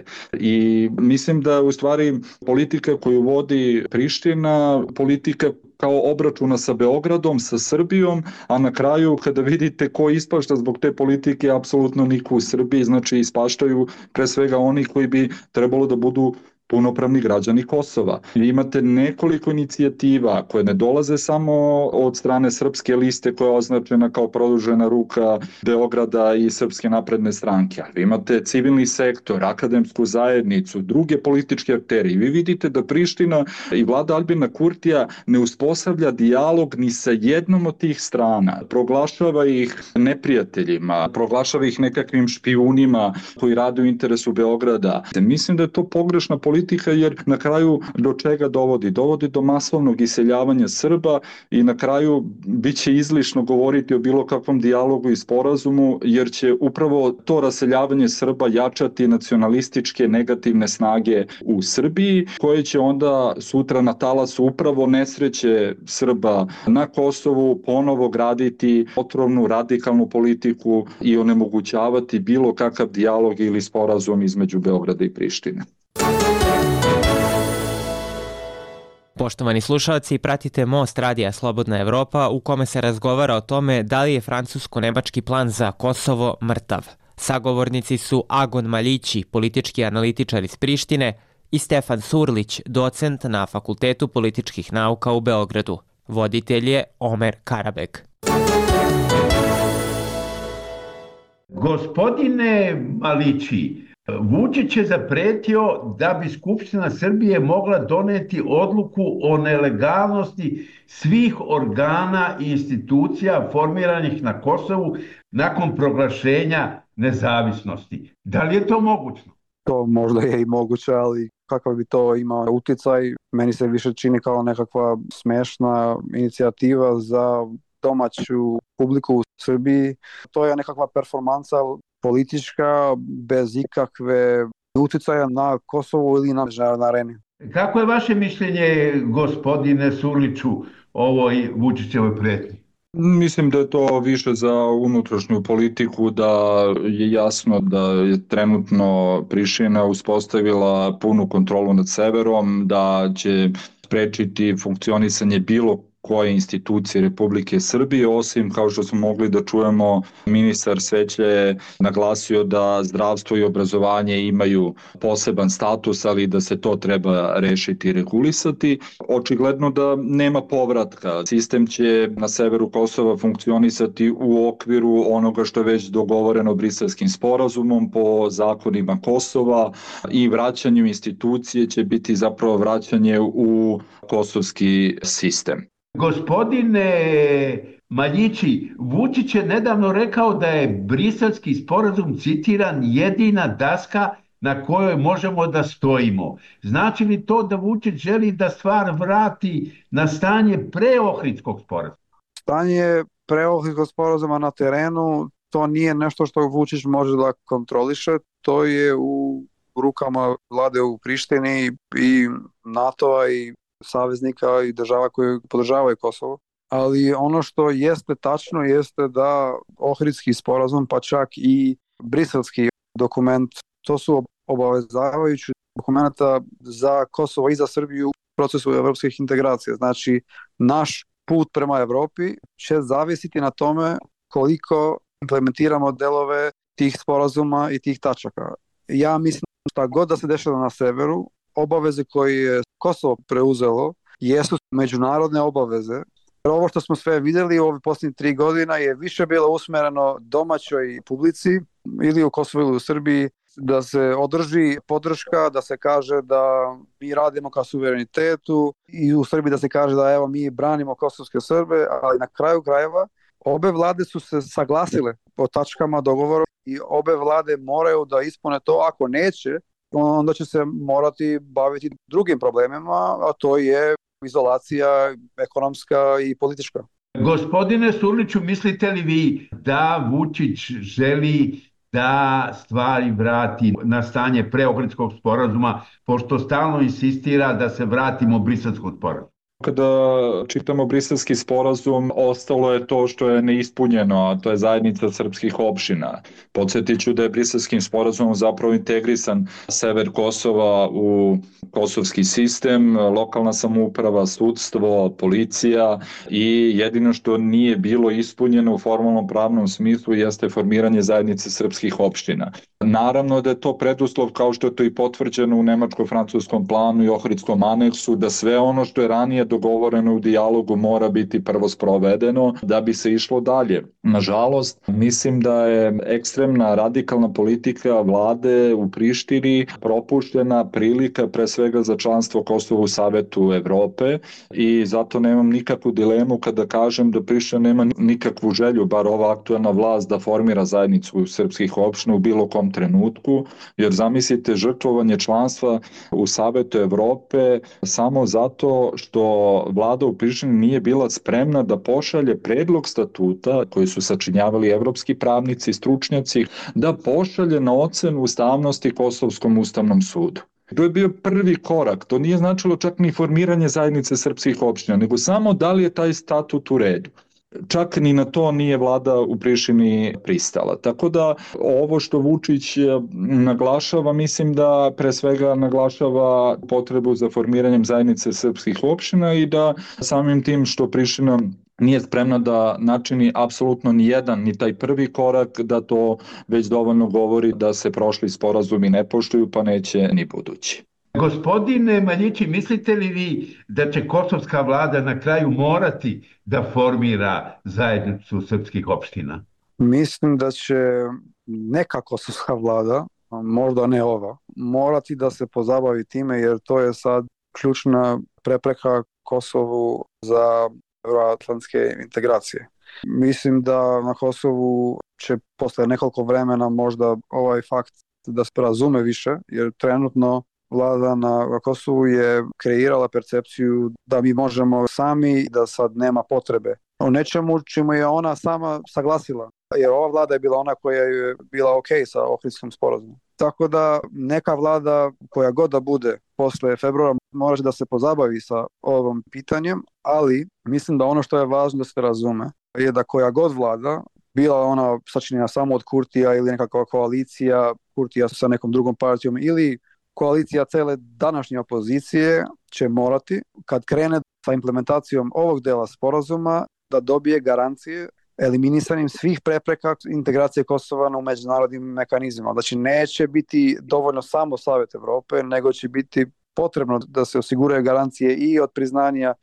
I mislim da u stvari politika koju vodi Priština, politika kao obračuna sa Beogradom, sa Srbijom, a na kraju kada vidite ko ispašta zbog te politike, apsolutno niko u Srbiji, znači ispaštaju pre svega oni koji bi trebalo da budu punopravni građani Kosova. Vi imate nekoliko inicijativa koje ne dolaze samo od strane Srpske liste koja je označena kao produžena ruka Beograda i Srpske napredne stranke. Vi imate civilni sektor, akademsku zajednicu, druge političke aktere. I vi vidite da Priština i vlada Albina Kurtija ne uspostavlja dijalog ni sa jednom od tih strana. Proglašava ih neprijateljima, proglašava ih nekakvim špijunima koji rade u interesu Beograda. Mislim da je to pogrešna politika jer na kraju do čega dovodi? Dovodi do masovnog iseljavanja Srba i na kraju biće izlišno govoriti o bilo kakvom dijalogu i sporazumu jer će upravo to raseljavanje Srba jačati nacionalističke negativne snage u Srbiji koje će onda sutra na talasu upravo nesreće Srba na Kosovu ponovo graditi otrovnu radikalnu politiku i onemogućavati bilo kakav dijalog ili sporazum između Beograda i Prištine. Poštovani slušalci, pratite Most Radija Slobodna Evropa u kome se razgovara o tome da li je francusko-nemački plan za Kosovo mrtav. Sagovornici su Agon Maljići, politički analitičar iz Prištine, i Stefan Surlić, docent na Fakultetu političkih nauka u Beogradu. Voditelj je Omer Karabek. Gospodine Maljići, Vučić je zapretio da bi Skupština Srbije mogla doneti odluku o nelegalnosti svih organa i institucija formiranih na Kosovu nakon proglašenja nezavisnosti. Da li je to mogućno? To možda je i moguće, ali kakav bi to imao uticaj, meni se više čini kao nekakva smešna inicijativa za domaću publiku u Srbiji. To je nekakva performansa politička, bez ikakve uticaja na Kosovu ili na međunarodnoj areni. Kako je vaše mišljenje, gospodine Surliću, o ovoj Vučićevoj pretnji? Mislim da je to više za unutrašnju politiku, da je jasno da je trenutno Priština uspostavila punu kontrolu nad severom, da će sprečiti funkcionisanje bilo koje institucije Republike Srbije, osim, kao što smo mogli da čujemo, ministar Sveća je naglasio da zdravstvo i obrazovanje imaju poseban status, ali da se to treba rešiti i regulisati. Očigledno da nema povratka. Sistem će na severu Kosova funkcionisati u okviru onoga što je već dogovoreno Briselskim sporazumom po zakonima Kosova i vraćanju institucije će biti zapravo vraćanje u kosovski sistem. Gospodine Maljići, Vučić je nedavno rekao da je Briselski sporazum, citiran, jedina daska na kojoj možemo da stojimo. Znači li to da Vučić želi da stvar vrati na stanje pre Ohridskog sporazuma? Stanje pre Ohridskog sporazuma na terenu, to nije nešto što Vučić može da kontroliše, to je u rukama vlade u Prištini i NATO-a i saveznika i država koje podržavaju Kosovo. Ali ono što jeste tačno jeste da Ohridski sporazum, pa čak i briselski dokument, to su obavezavajući dokumenta za Kosovo i za Srbiju u procesu evropskih integracija. Znači, naš put prema Evropi će zavisiti na tome koliko implementiramo delove tih sporazuma i tih tačaka. Ja mislim šta god da se dešava na severu, obaveze koje je Kosovo preuzelo jesu međunarodne obaveze. Ovo što smo sve vidjeli u ove posljednje 3 godina je više bilo usmereno domaćoj publici ili u Kosovu ili u Srbiji da se održi podrška, da se kaže da mi radimo ka suverenitetu i u Srbiji da se kaže da evo mi branimo kosovske Srbe, ali na kraju krajeva obe vlade su se saglasile po tačkama dogovora i obe vlade moraju da ispune to, ako neće, onda će se morati baviti drugim problemima, a to je izolacija ekonomska i politička. Gospodine Surliću, mislite li vi da Vučić želi da stvari vrati na stanje pre Ohridskog sporazuma, pošto stalno insistira da se vratimo Briselskom sporazumu? Kada čitamo Briselski sporazum, ostalo je to što je neispunjeno, a to je zajednica srpskih opština. Podsjetiću da je Briselskim sporazumom zapravo integrisan sever Kosova u kosovski sistem, lokalna samouprava, sudstvo, policija i jedino što nije bilo ispunjeno u formalnom pravnom smislu jeste formiranje zajednice srpskih opština. Naravno da je to preduslov, kao što je to i potvrđeno u nemačko-francuskom planu i Ohridskom aneksu, da sve ono što je ranije dogovoreno u dijalogu mora biti prvo sprovedeno da bi se išlo dalje. Nažalost, mislim da je ekstremna radikalna politika vlade u Prištini propuštena prilika pre svega za članstvo Kosova u Savetu Evrope i zato nemam nikakvu dilemu kada kažem da Priština nema nikakvu želju, bar ova aktuelna vlast, da formira zajednicu srpskih opština u bilo kom trenutku, jer zamislite žrtvovanje članstva u Savetu Evrope samo zato što vlada u Prištini nije bila spremna da pošalje predlog statuta koji su sačinjavali evropski pravnici i stručnjaci, da pošalje na ocenu ustavnosti Kosovskom ustavnom sudu. To je bio prvi korak, to nije značilo čak ni formiranje zajednice srpskih opština, nego samo da li je taj statut u redu. Čak ni na to nije vlada u Prištini pristala. Tako da ovo što Vučić naglašava, mislim da pre svega naglašava potrebu za formiranjem zajednice srpskih opština i da samim tim što Priština nije spremna da načini apsolutno ni jedan, ni taj prvi korak, da to već dovoljno govori da se prošli sporazumi ne poštuju, pa neće ni budući. Gospodine Maljići, mislite li vi da će kosovska vlada na kraju morati da formira zajednicu srpskih opština? Mislim da će neka kosovska vlada, možda ne ova, morati da se pozabavi time, jer to je sad ključna prepreka Kosovu za euroatlantske integracije. Mislim da na Kosovu će posle nekoliko vremena možda ovaj fakt da se razume više, jer trenutno vlada na Kosovu je kreirala percepciju da mi možemo sami, da sad nema potrebe o nečemu čemu je ona sama saglasila. Jer ova vlada je bila ona koja je bila ok sa Ohridskim sporazumom. Tako da neka vlada koja god da bude posle februara može da se pozabavi sa ovom pitanjem, ali mislim da ono što je važno da se razume je da koja god vlada, bila ona sačinjena samo od Kurtija ili nekakva koalicija Kurtija sa nekom drugom partijom ili koalicija cele današnje opozicije, će morati, kad krene sa implementacijom ovog dela sporazuma, da dobije garancije eliminisanjem svih prepreka integracije Kosova u međunarodnim mehanizmima. Znači neće biti dovoljno samo Savet Evrope, nego će biti potrebno da se osiguraju garancije i od priznanja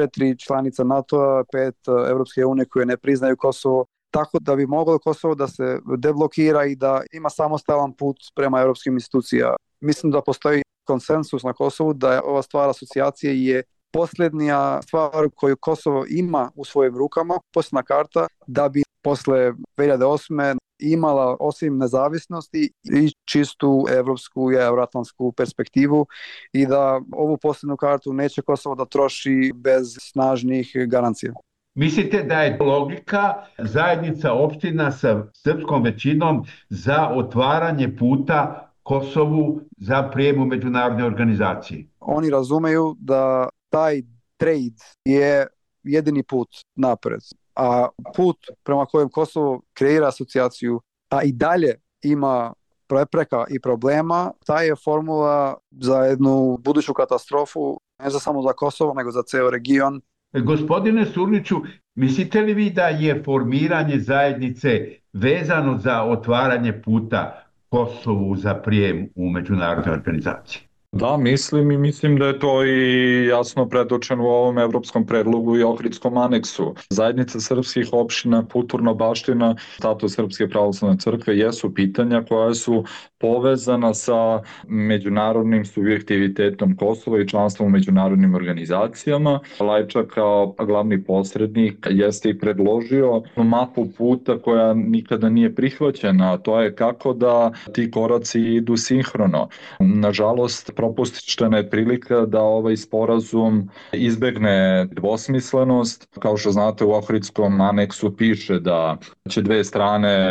4 članica NATO-a, 5 Evropske unije koje ne priznaju Kosovo, tako da bi moglo Kosovo da se deblokira i da ima samostalan put prema evropskim institucijama. Mislim da postoji konsensus na Kosovu da ova stvar asocijacije je posljednja stvar koju Kosovo ima u svojim rukama, posljedna karta, da bi posle 2008. imala osim nezavisnosti i čistu evropsku i euroatlantsku perspektivu i da ovu posljednu kartu neće Kosovo da troši bez snažnih garancija. Mislite da je logika zajednica opština sa srpskom većinom za otvaranje puta Kosovu za prijem u međunarodne organizacije? Oni razumeju da taj trade je jedini put napred, a put prema kojem Kosovo kreira asocijaciju, a i dalje ima prepreka i problema, ta je formula za jednu buduću katastrofu, ne samo za Kosovo, nego za ceo region. Gospodine Surniću, mislite li vi da je formiranje zajednice vezano za otvaranje puta Kosovu za prijem u međunarodne organizacije? Da, mislim da je to i jasno predočeno u ovom evropskom predlogu i Ohridskom aneksu. Zajednica srpskih opština, kulturna baština, status Srpske pravoslavne crkve jesu pitanja koja su povezana sa međunarodnim subjektivitetom Kosova i članstvom u međunarodnim organizacijama. Lajčak kao glavni posrednik jeste i predložio mapu puta koja nikada nije prihvaćena, a to je kako da ti koraci idu sinhrono. Nažalost, propuštena je prilika da ovaj sporazum izbegne dvosmislenost. Kao što znate, u Ohridskom aneksu piše da će dve strane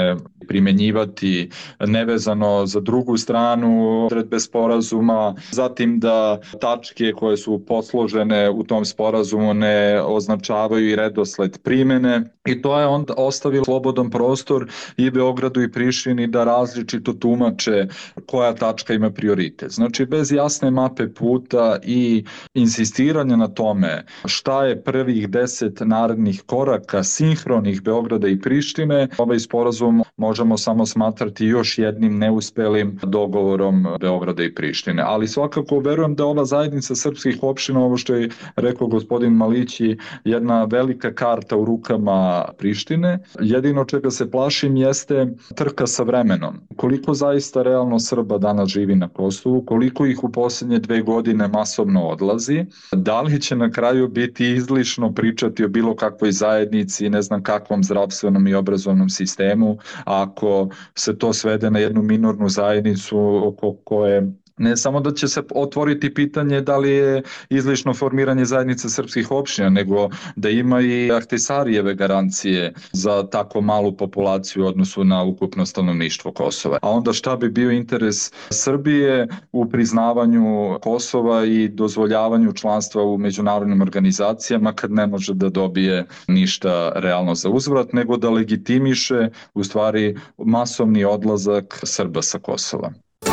primjenjivati nevezano za drugu stranu odredbe sporazuma, zatim da tačke koje su posložene u tom sporazumu ne označavaju i redosled primene i to je onda ostavilo slobodan prostor i Beogradu i Prištini da različito tumače koja tačka ima prioritet. Znači bez jasne mape puta i insistiranja na tome šta je prvih 10 narednih koraka sinhronih Beograda i Prištine, ovaj sporazum možemo samo smatrati još jednim neuspelim dogovorom Beograda i Prištine. Ali svakako verujem da ova zajednica srpskih opština, ovo što je rekao gospodin Malići, jedna velika karta u rukama Prištine. Jedino čega se plašim jeste trka sa vremenom. Koliko zaista realno Srba danas živi na Kosovu, koliko ih u posljednje 2 godine masovno odlazi, da li će na kraju biti izlišno pričati o bilo kakvoj zajednici, ne znam kakvom zdravstvenom i obrazovnom sistemu, ako se to svede na jednu minornu zajednicu oko koje ne samo da će se otvoriti pitanje da li je izlišno formiranje zajednice srpskih opština, nego da ima i Ahtisarijeve garancije za tako malu populaciju u odnosu na ukupno stanovništvo Kosova. A onda šta bi bio interes Srbije u priznavanju Kosova i dozvoljavanju članstva u međunarodnim organizacijama kad ne može da dobije ništa realno za uzvrat, nego da legitimiše u stvari masovni odlazak Srba sa Kosova.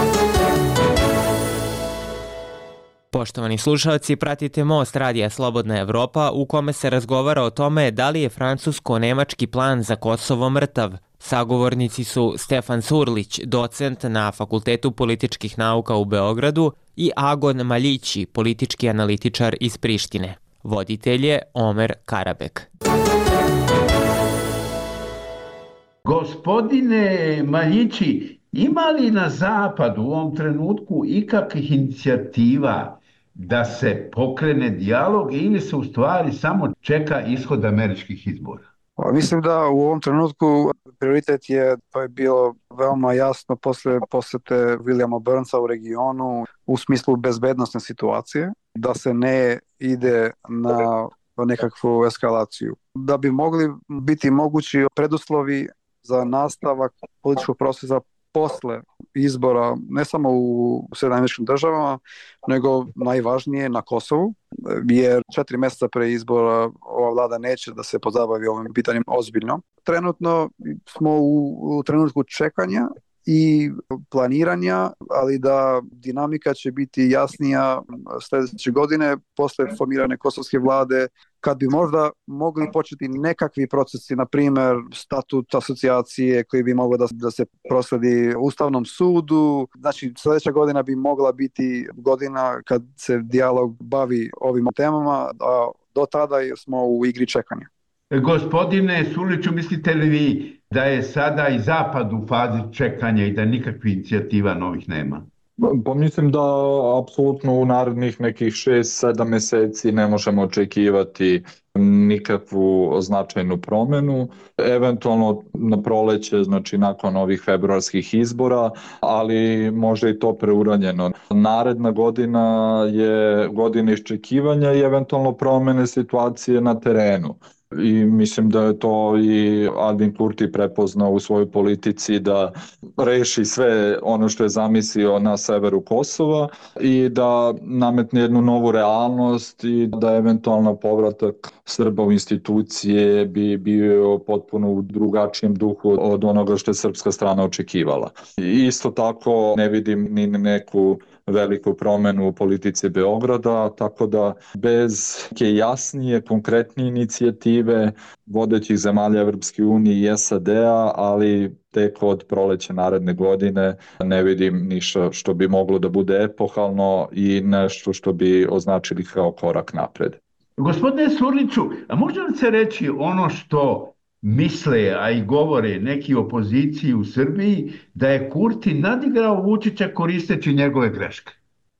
Poštovani slušalci, pratite Most Radija Slobodna Evropa u kome se razgovara o tome da li je francusko-nemački plan za Kosovo mrtav. Sagovornici su Stefan Surlić, docent na Fakultetu političkih nauka u Beogradu i Agon Maljići, politički analitičar iz Prištine. Voditelj je Omer Karabek. Gospodine Maljići, ima li na zapadu u ovom trenutku ikakvih inicijativa da se pokrene dijalog ili se u stvari samo čeka ishod američkih izbora? Mislim da u ovom trenutku prioritet je, to je bilo veoma jasno posle posete Williama Burnsa u regionu u smislu bezbednosne situacije, da se ne ide na nekakvu eskalaciju. Da bi mogli biti mogući preduslovi za nastavak političkog procesa posle izbora, ne samo u Sjedinjenim Državama, nego najvažnije na Kosovu, jer 4 mjeseca pre izbora ova vlada neće da se pozabavi ovim pitanjem ozbiljno. Trenutno smo u trenutku čekanja i planiranja, ali da dinamika će biti jasnija sljedeće godine posle formirane kosovske vlade, kad bi možda mogli početi nekakvi procesi, na primjer statut asocijacije koji bi mogao da se prosledi Ustavnom sudu. Znači sljedeća godina bi mogla biti godina kad se dijalog bavi ovim temama, a do tada smo u igri čekanja. Gospodine Surliću, mislite li vi da je sada i Zapad u fazi čekanja i da nikakvih inicijativa novih nema? Pa mislim da apsolutno u narednih nekih 6-7 mjeseci ne možemo očekivati nikakvu značajnu promjenu, eventualno na proleće, znači nakon ovih februarskih izbora, ali možda i to preuranjeno. Naredna godina je godina iščekivanja i eventualno promjene situacije na terenu. I mislim da je to i Albin Kurti prepoznao u svojoj politici da reši sve ono što je zamislio na severu Kosova i da nametne jednu novu realnost i da eventualno povratak Srba u institucije bi bio potpuno u drugačijem duhu od onoga što je srpska strana očekivala. I isto tako ne vidim ni neku veliku promjenu u politici Beograda, tako da bez neke jasnije, konkretnije inicijative vodećih zemalja Evropske unije i SAD-a, ali tek od proleća naredne godine ne vidim ništa što bi moglo da bude epohalno i nešto što bi označili kao korak napred. Gospodine Surliću, a može li se reći ono što misle, a i govore neki opoziciji u Srbiji, da je Kurti nadigrao Vučića koristeći njegove greške?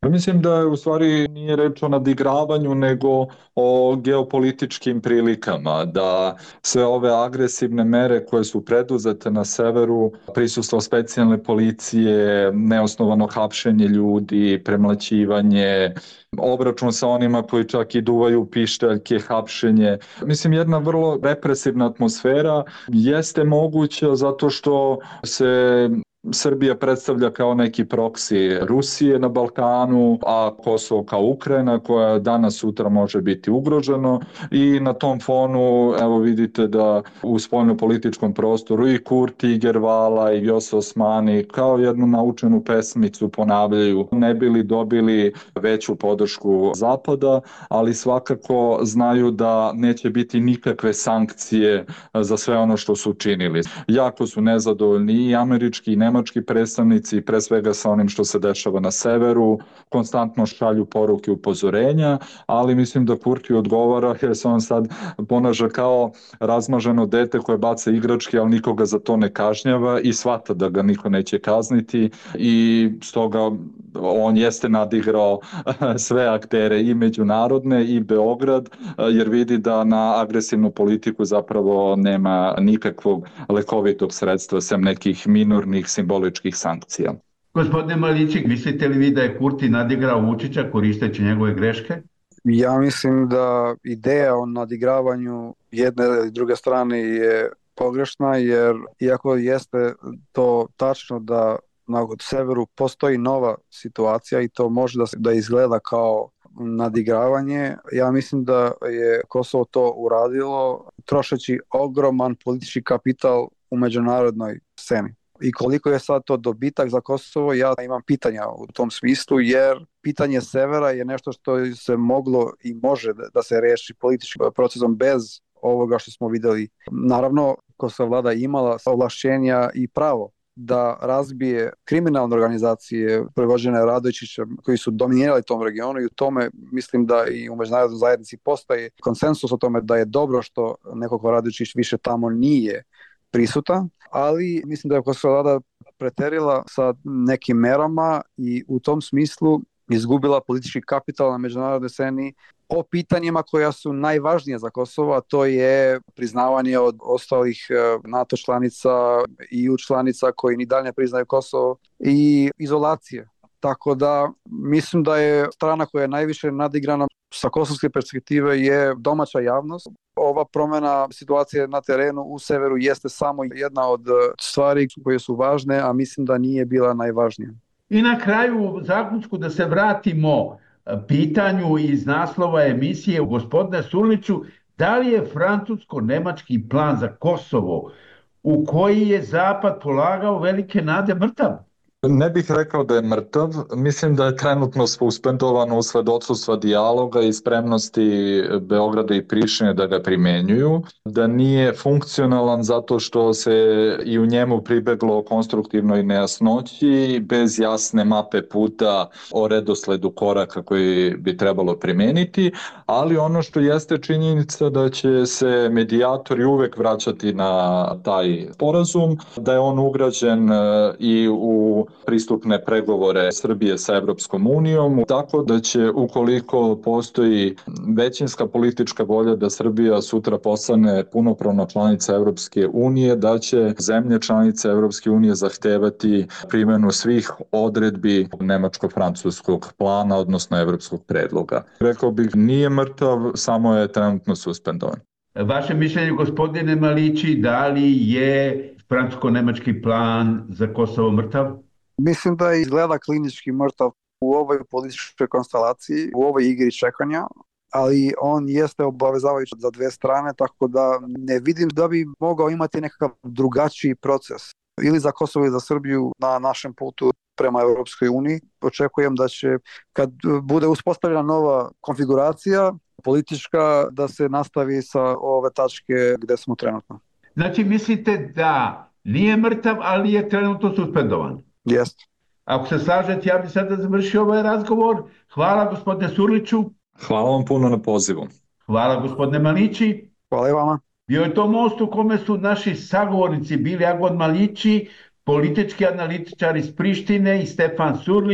Mislim da u stvari nije reč o nadigravanju nego o geopolitičkim prilikama, da sve ove agresivne mere koje su preduzete na severu, prisustvo specijalne policije, neosnovano hapšenje ljudi, premlaćivanje, obračun sa onima koji čak i duvaju pištaljke, hapšenje. Mislim, jedna vrlo represivna atmosfera jeste moguća zato što se Srbija predstavlja kao neki proksi Rusije na Balkanu, a Kosovo kao Ukrajina koja danas sutra može biti ugroženo i na tom fonu evo vidite da u spoljnopolitičkom prostoru i Kurti, i Gervala, i Vjosa Osmani kao jednu naučenu pesmicu ponavljaju, ne bili dobili veću podršku Zapada, ali svakako znaju da neće biti nikakve sankcije za sve ono što su učinili. Jako su nezadovoljni i američki i nemački predstavnici, pre svega sa onim što se dešava na severu, konstantno šalju poruke upozorenja, ali mislim da Kurti odgovara jer se on sad ponaša kao razmaženo dete koje baca igračke, ali nikoga za to ne kažnjava i shvata da ga niko neće kazniti i stoga on jeste nadigrao sve aktere i međunarodne i Beograd jer vidi da na agresivnu politiku zapravo nema nikakvog lekovitog sredstva sem nekih minornih simboličkih sankcija. Gospodine Malićik, mislite li vi da je Kurti nadigrao Vučića koristeći njegove greške? Ja mislim da ideja o nadigravanju jedne ili druge strane je pogrešna, jer iako jeste to tačno da na severu postoji nova situacija i to može da izgleda kao nadigravanje, ja mislim da je Kosovo to uradilo trošeći ogroman politički kapital u međunarodnoj sceni. I koliko je sad to dobitak za Kosovo, ja imam pitanja u tom smislu, jer pitanje severa je nešto što se moglo i može da se reši političkim procesom bez ovoga što smo videli. Naravno, Kosova vlada imala ovlašćenja i pravo da razbije kriminalne organizacije predvođene Radojičićem koji su dominirali tom regionu i u tome mislim da i u međunarodnoj zajednici postoji konsensus o tome da je dobro što neko Radojičić više tamo nije prisutan, ali mislim da je Kosova vlada preterila sa nekim merama i u tom smislu izgubila politički kapital na međunarodnoj sceni o pitanjima koja su najvažnije za Kosovo, a to je priznavanje od ostalih NATO članica i EU članica koji ni dalje ne priznaju Kosovo i izolacije. Tako da mislim da je strana koja je najviše nadigrana sa kosovske perspektive je domaća javnost. Ova promjena situacije na terenu u severu jeste samo jedna od stvari koje su važne, a mislim da nije bila najvažnija. I na kraju zaključku da se vratimo pitanju iz naslova emisije gospodine Surliću, da li je francusko-nemački plan za Kosovo u koji je Zapad polagao velike nade mrtav? Ne bih rekao da je mrtav, mislim da je trenutno suspendovan usled odsustva dijaloga i spremnosti Beograda i Prištine da ga primenjuju, da nije funkcionalan zato što se i u njemu pribeglo konstruktivnoj nejasnoći, bez jasne mape puta o redosledu koraka koji bi trebalo primeniti, ali ono što jeste činjenica da će se medijatori uvek vraćati na taj sporazum, da je on ugrađen i u pristupne pregovore Srbije sa Evropskom unijom, tako da će ukoliko postoji većinska politička volja da Srbija sutra postane punopravna članica Evropske unije, da će zemlje članice Evropske unije zahtevati primjenu svih odredbi nemačko-francuskog plana, odnosno evropskog predloga. Rekao bih, nije mrtav, samo je trenutno suspendovan. Vaše mišljenje, gospodine Malići, da li je francusko-nemački plan za Kosovo mrtav? Mislim da izgleda klinički mrtav u ovoj političkoj konstelaciji, u ovoj igri čekanja, ali on jeste obavezavajući za dve strane, tako da ne vidim da bi mogao imati nekakav drugačiji proces. Ili za Kosovo i za Srbiju na našem putu prema Europskoj uniji. Očekujem da će, kad bude uspostavljena nova konfiguracija politička, da se nastavi sa ove tačke gde smo trenutno. Znači mislite da nije mrtav, ali je trenutno suspendovan? Jeste. Ako se slažete, ja bih sada završio ovaj razgovor. Hvala gospodine Surliću. Hvala vam puno na pozivu. Hvala gospodine Malići. Hvala i vama. Bio je to most u kome su naši sagovornici bili Agon Malići, politički analitičar iz Prištine i Stefan Surlić,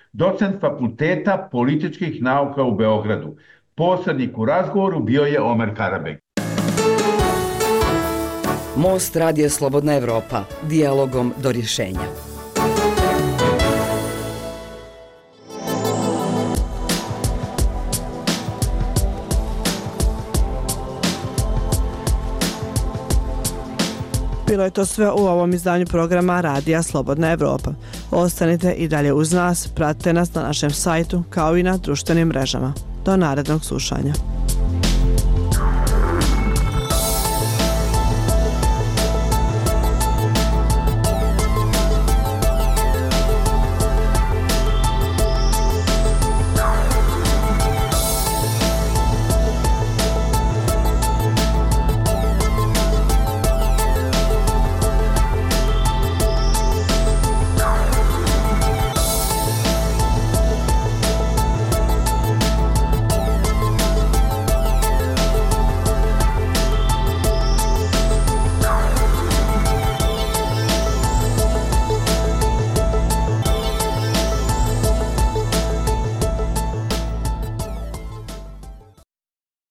docent Fakulteta političkih nauka u Beogradu. Posrednik u razgovoru bio je Omer Karabek. Most Radija Slobodna Evropa. Dijalogom do rješenja. Bilo je to sve u ovom izdanju programa Radija Slobodna Evropa. Ostanite i dalje uz nas, pratite nas na našem sajtu kao i na društvenim mrežama. Do narednog slušanja.